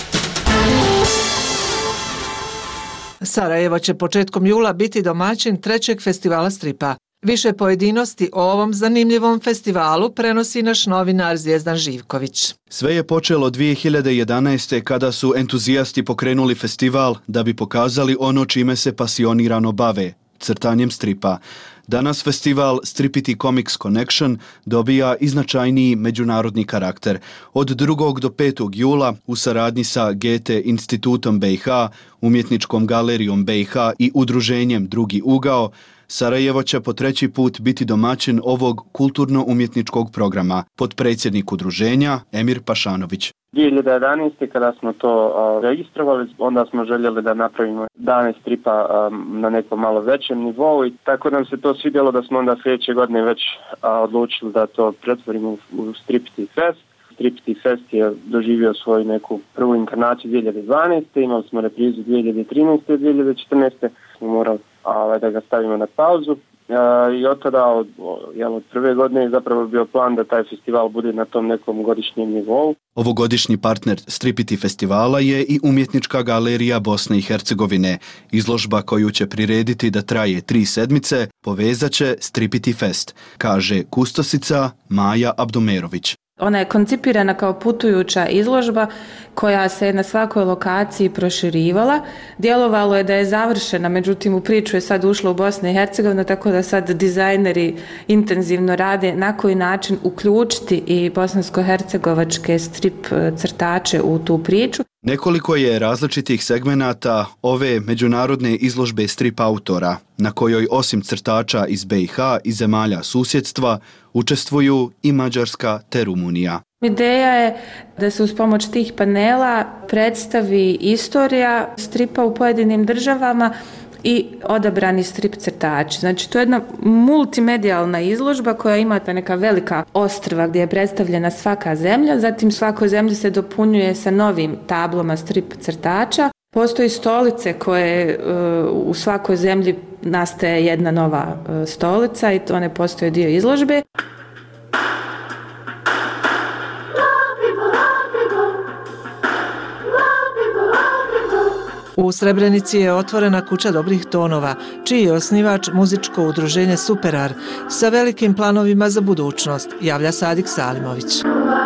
Sarajevo će početkom jula biti domaćin 3. festivala stripa. Više pojedinosti o ovom zanimljivom festivalu prenosi naš novinar Zvijezdan Živković. Sve je počelo 2011. kada su entuzijasti pokrenuli festival da bi pokazali ono čime se pasionirano bave, crtanjem stripa. Danas festival Stripity Comics Connection dobija i značajniji međunarodni karakter. Od 2. do 5. jula u saradnji sa Goethe institutom BiH, Umjetničkom galerijom BiH i udruženjem Drugi ugao, Sarajevo će po 3. put biti domaćin ovog kulturno-umjetničkog programa, potpredsjednik udruženja Emir Pašanović. 2011. kada smo to registrovali, onda smo željeli da napravimo dane stripa na nekom malo većem nivou i tako nam se to svidjelo da smo onda sljedeće godine već odlučili da to pretvorimo u Stripity Fest. Stripity Fest je doživio svoju neku prvu inkarnaciju 2012. Imali smo reprizu 2013. i 2014. smo morali da ga stavimo na pauzu. I od tada, od prve godine je zapravo bio plan da taj festival bude na tom nekom godišnjem nivou. Ovogodišnji partner Stripity festivala je i Umjetnička galerija Bosne i Hercegovine. Izložba koju će prirediti da traje 3 sedmice povezat će Stripity Fest, kaže kustosica Maja Abdomerović. Ona je koncipirana kao putujuća izložba koja se na svakoj lokaciji proširivala. Djelovalo je da je završena, međutim u priču je sad ušla u Bosnu i Hercegovinu, tako da sad dizajneri intenzivno rade na koji način uključiti i bosansko-hercegovačke strip crtače u tu priču. Nekoliko je različitih segmenata ove međunarodne izložbe strip autora, na kojoj osim crtača iz BiH i zemalja susjedstva učestvuju i Mađarska te Rumunija. Ideja je da se uz pomoć tih panela predstavi istorija stripa u pojedinim državama i odabrani strip crtači. Znači, to je jedna multimedijalna izložba koja ima neka velika ostrva gdje je predstavljena svaka zemlja, zatim svakoj zemlji se dopunjuje sa novim tablama strip crtača. Postoji stolice koje u svakoj zemlji nastaje jedna nova stolica i one postoje dio izložbe. U Srebrenici je otvorena kuća dobrih tonova, čiji je osnivač muzičko udruženje Superar sa velikim planovima za budućnost, javlja Sadik Salimović.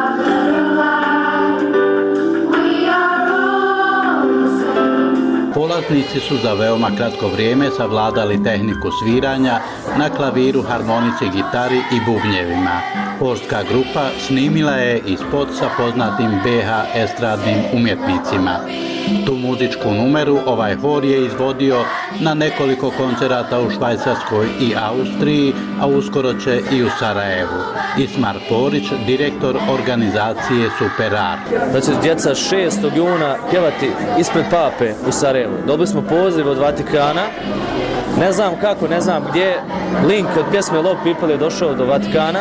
Polaznici su za veoma kratko vrijeme savladali tehniku sviranja na klaviru, harmonici, gitari i bubnjevima. Horska grupa snimila je i spot sa poznatim BH estradnim umjetnicima. Tu muzičku numeru ovaj hor je izvodio na nekoliko koncerata u Švajcarskoj i Austriji, a uskoro će i u Sarajevu. Ismar Porić, direktor organizacije Superar. Znači, djeca 6. juna pjevati ispred Pape u Sarajevu. Dobili smo poziv od Vatikana. Ne znam kako, ne znam gdje. Link od pjesme Love People je došao do Vatikana.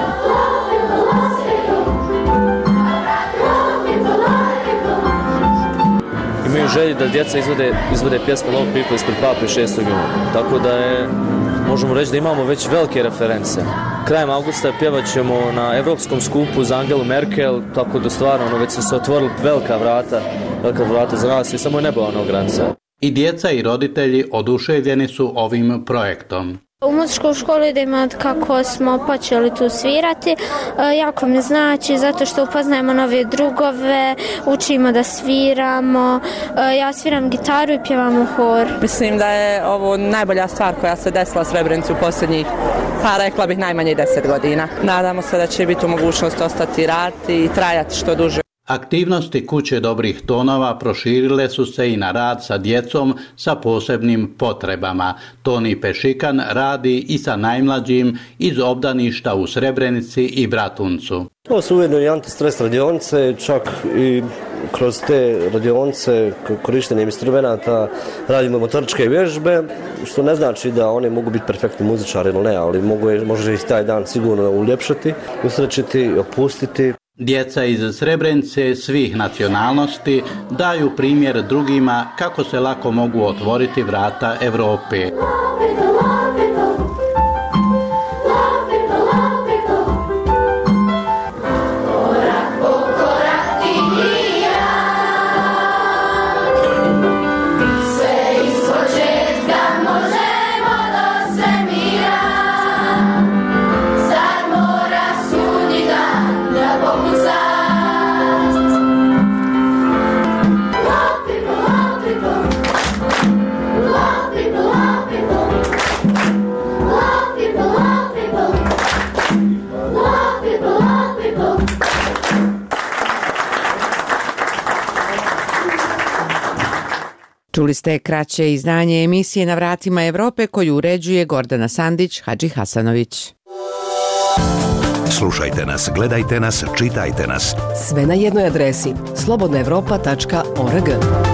Imaju želji da djeca izvode pjesme Love People ispred Pape 6. juna. Tako da možemo reći da imamo već velike reference. Krajem augusta pjevat ćemo na Evropskom skupu za Angelu Merkel, tako da stvarno već su se otvorili velika vrata za nas i samo je nebo granica. I djeca i roditelji oduševljeni su ovim projektom. U muzičku školu idemo od kako smo počeli tu svirati. Jako mi znači zato što upoznajemo nove drugove, učimo da sviramo. Ja sviram gitaru i pjevam u hor. Mislim da je ovo najbolja stvar koja se desila Srebrenici u posljednjih, rekla bih, najmanje 10 godina. Nadamo se da će biti u mogućnosti ostati raditi i trajati što duže. Aktivnosti kuće dobrih tonova proširile su se i na rad sa djecom sa posebnim potrebama. Toni Pešikan radi i sa najmlađim iz obdaništa u Srebrenici i Bratuncu. To su ujedno i antistres radionice, čak i kroz te radionice korištenjem instrumenata radimo motoričke vježbe, što ne znači da one mogu biti perfektni muzičari ili ne, ali može ih taj dan sigurno uljepšati, usrećiti, opustiti. Djeca iz Srebrenice svih nacionalnosti daju primjer drugima kako se lako mogu otvoriti vrata Europe. Love people. Čuli ste kraće izdanje emisije Na vratima Evrope koju uređuje Gordana Sandić, Hadži Hasanović. Slušajte nas, gledajte nas, čitajte nas. Sve na jednoj adresi slobodnaevropa.org.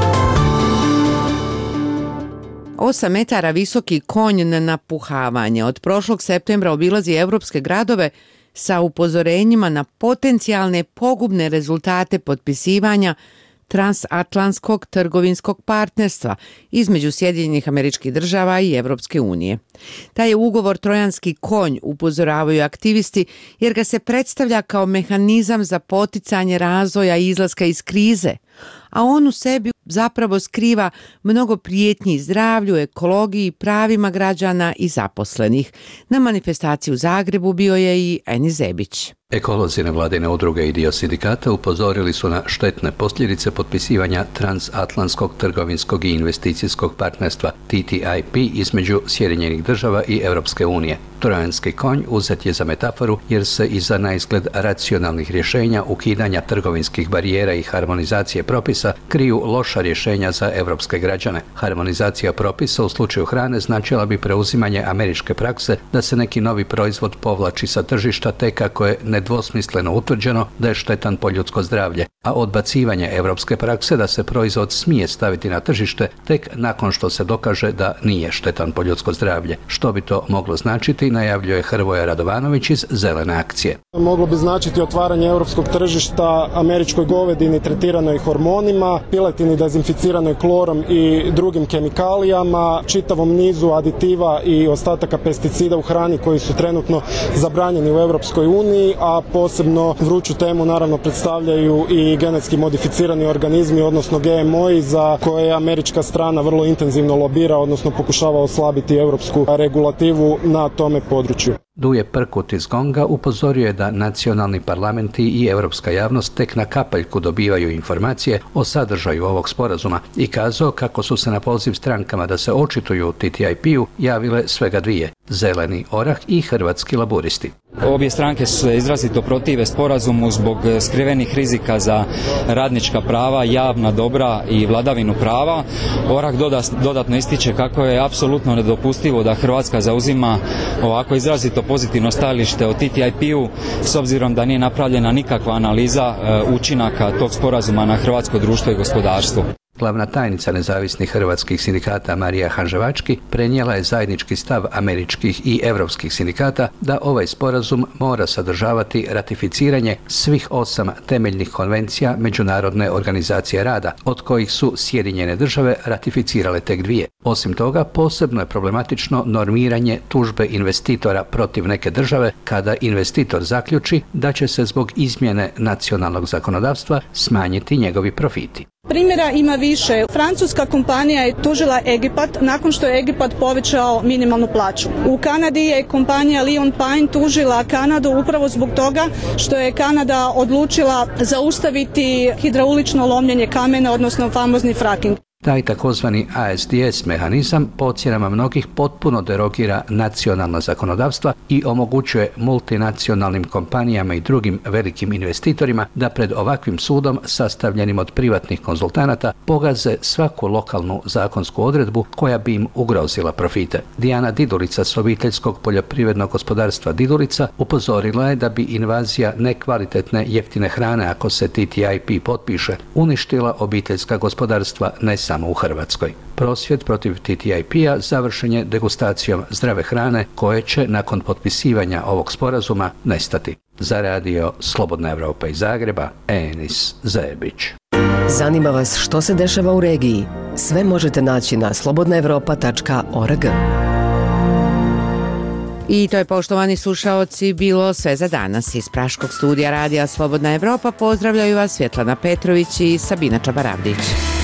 8 metara visoki konj na napuhavanje od prošlog septembra obilazi evropske gradove sa upozorenjima na potencijalne pogubne rezultate potpisivanja transatlantskog trgovinskog partnerstva između Sjedinjenih Američkih Država i Evropske unije. Taj je ugovor trojanski konj, upozoravaju aktivisti, jer ga se predstavlja kao mehanizam za poticanje razvoja i izlaska iz krize, a on u sebi zapravo skriva mnogo prijetnji zdravlju, ekologiji, pravima građana i zaposlenih. Na manifestaciji u Zagrebu bio je i Enis Zebić. Ekolozi nevladine udruge i dio sindikata upozorili su na štetne posljedice potpisivanja transatlantskog trgovinskog i investicijskog partnerstva TTIP između Sjedinjenih Država i Europske unije. Trojanski konj uzet je za metaforu jer se iza naizgled racionalnih rješenja ukidanja trgovinskih barijera i harmonizacije propisa kriju loša rješenja za europske građane. Harmonizacija propisa u slučaju hrane značila bi preuzimanje američke prakse da se neki novi proizvod povlači sa tržišta tek kako je nedvosmisleno utvrđeno da je štetan po ljudsko zdravlje, a odbacivanje europske prakse da se proizvod smije staviti na tržište tek nakon što se dokaže da nije štetan po ljudsko zdravlje. Što bi to moglo značiti, najavljuje Hrvoje Radovanović iz Zelene akcije. Moglo bi značiti otvaranje europskog tržišta američkoj govedini tretiranoj hormonima, piletini dezinficiranoj klorom i drugim kemikalijama, čitavom nizu aditiva i ostataka pesticida u hrani koji su trenutno zabranjeni u Europskoj uniji, a posebno vruću temu naravno predstavljaju i genetski modificirani organizmi, odnosno GMO-i za koje američka strana vrlo intenzivno lobira, odnosno pokušava oslabiti europsku regulativu na tome području. Duje Prkut iz Gonga upozorio je da nacionalni parlamenti i europska javnost tek na kapaljku dobivaju informacije o sadržaju ovog sporazuma i kazao kako su se na poziv strankama da se očituju u TTIP-u javile svega dvije, Zeleni orah i Hrvatski laburisti. Obje stranke su se izrazito protive sporazumu zbog skrivenih rizika za radnička prava, javna dobra i vladavinu prava. Orah dodatno ističe kako je apsolutno nedopustivo da Hrvatska zauzima ovako izrazito pozitivno stajalište o TTIP-u s obzirom da nije napravljena nikakva analiza učinaka tog sporazuma na hrvatsko društvo i gospodarstvo. Glavna tajnica nezavisnih hrvatskih sindikata Marija Hanževački prenijela je zajednički stav američkih i europskih sindikata da ovaj sporazum mora sadržavati ratificiranje svih 8 temeljnih konvencija Međunarodne organizacije rada, od kojih su Sjedinjene Države ratificirale tek 2. Osim toga, posebno je problematično normiranje tužbe investitora protiv neke države kada investitor zaključi da će se zbog izmjene nacionalnog zakonodavstva smanjiti njegovi profiti. Primjera ima više. Francuska kompanija je tužila Egipat nakon što je Egipat povećao minimalnu plaću. U Kanadi je kompanija Lion Pine tužila Kanadu upravo zbog toga što je Kanada odlučila zaustaviti hidraulično lomljenje kamena, odnosno famozni fracking. Taj takozvani ASDS mehanizam po ocjenama mnogih potpuno derogira nacionalna zakonodavstva i omogućuje multinacionalnim kompanijama i drugim velikim investitorima da pred ovakvim sudom sastavljenim od privatnih konzultanata pogaze svaku lokalnu zakonsku odredbu koja bi im ugrozila profite. Dijana Didulica s obiteljskog poljoprivrednog gospodarstva Didulica upozorila je da bi invazija nekvalitetne jeftine hrane, ako se TTIP potpiše, uništila obiteljska gospodarstva ne samo u Hrvatskoj. Prosvjed protiv TTIP-a završen je degustacijom zdrave hrane koje će nakon potpisivanja ovog sporazuma nestati. Za radio Slobodna Evropa iz Zagreba, Enis Zebić. Zanima vas što se dešava u regiji? Sve možete naći na slobodnaevropa.org. I to je, poštovani slušaoci, bilo sve za danas. Iz Praškog studija radija Slobodna Evropa pozdravljaju vas Svjetlana Petrović i Sabina Čabaravdić.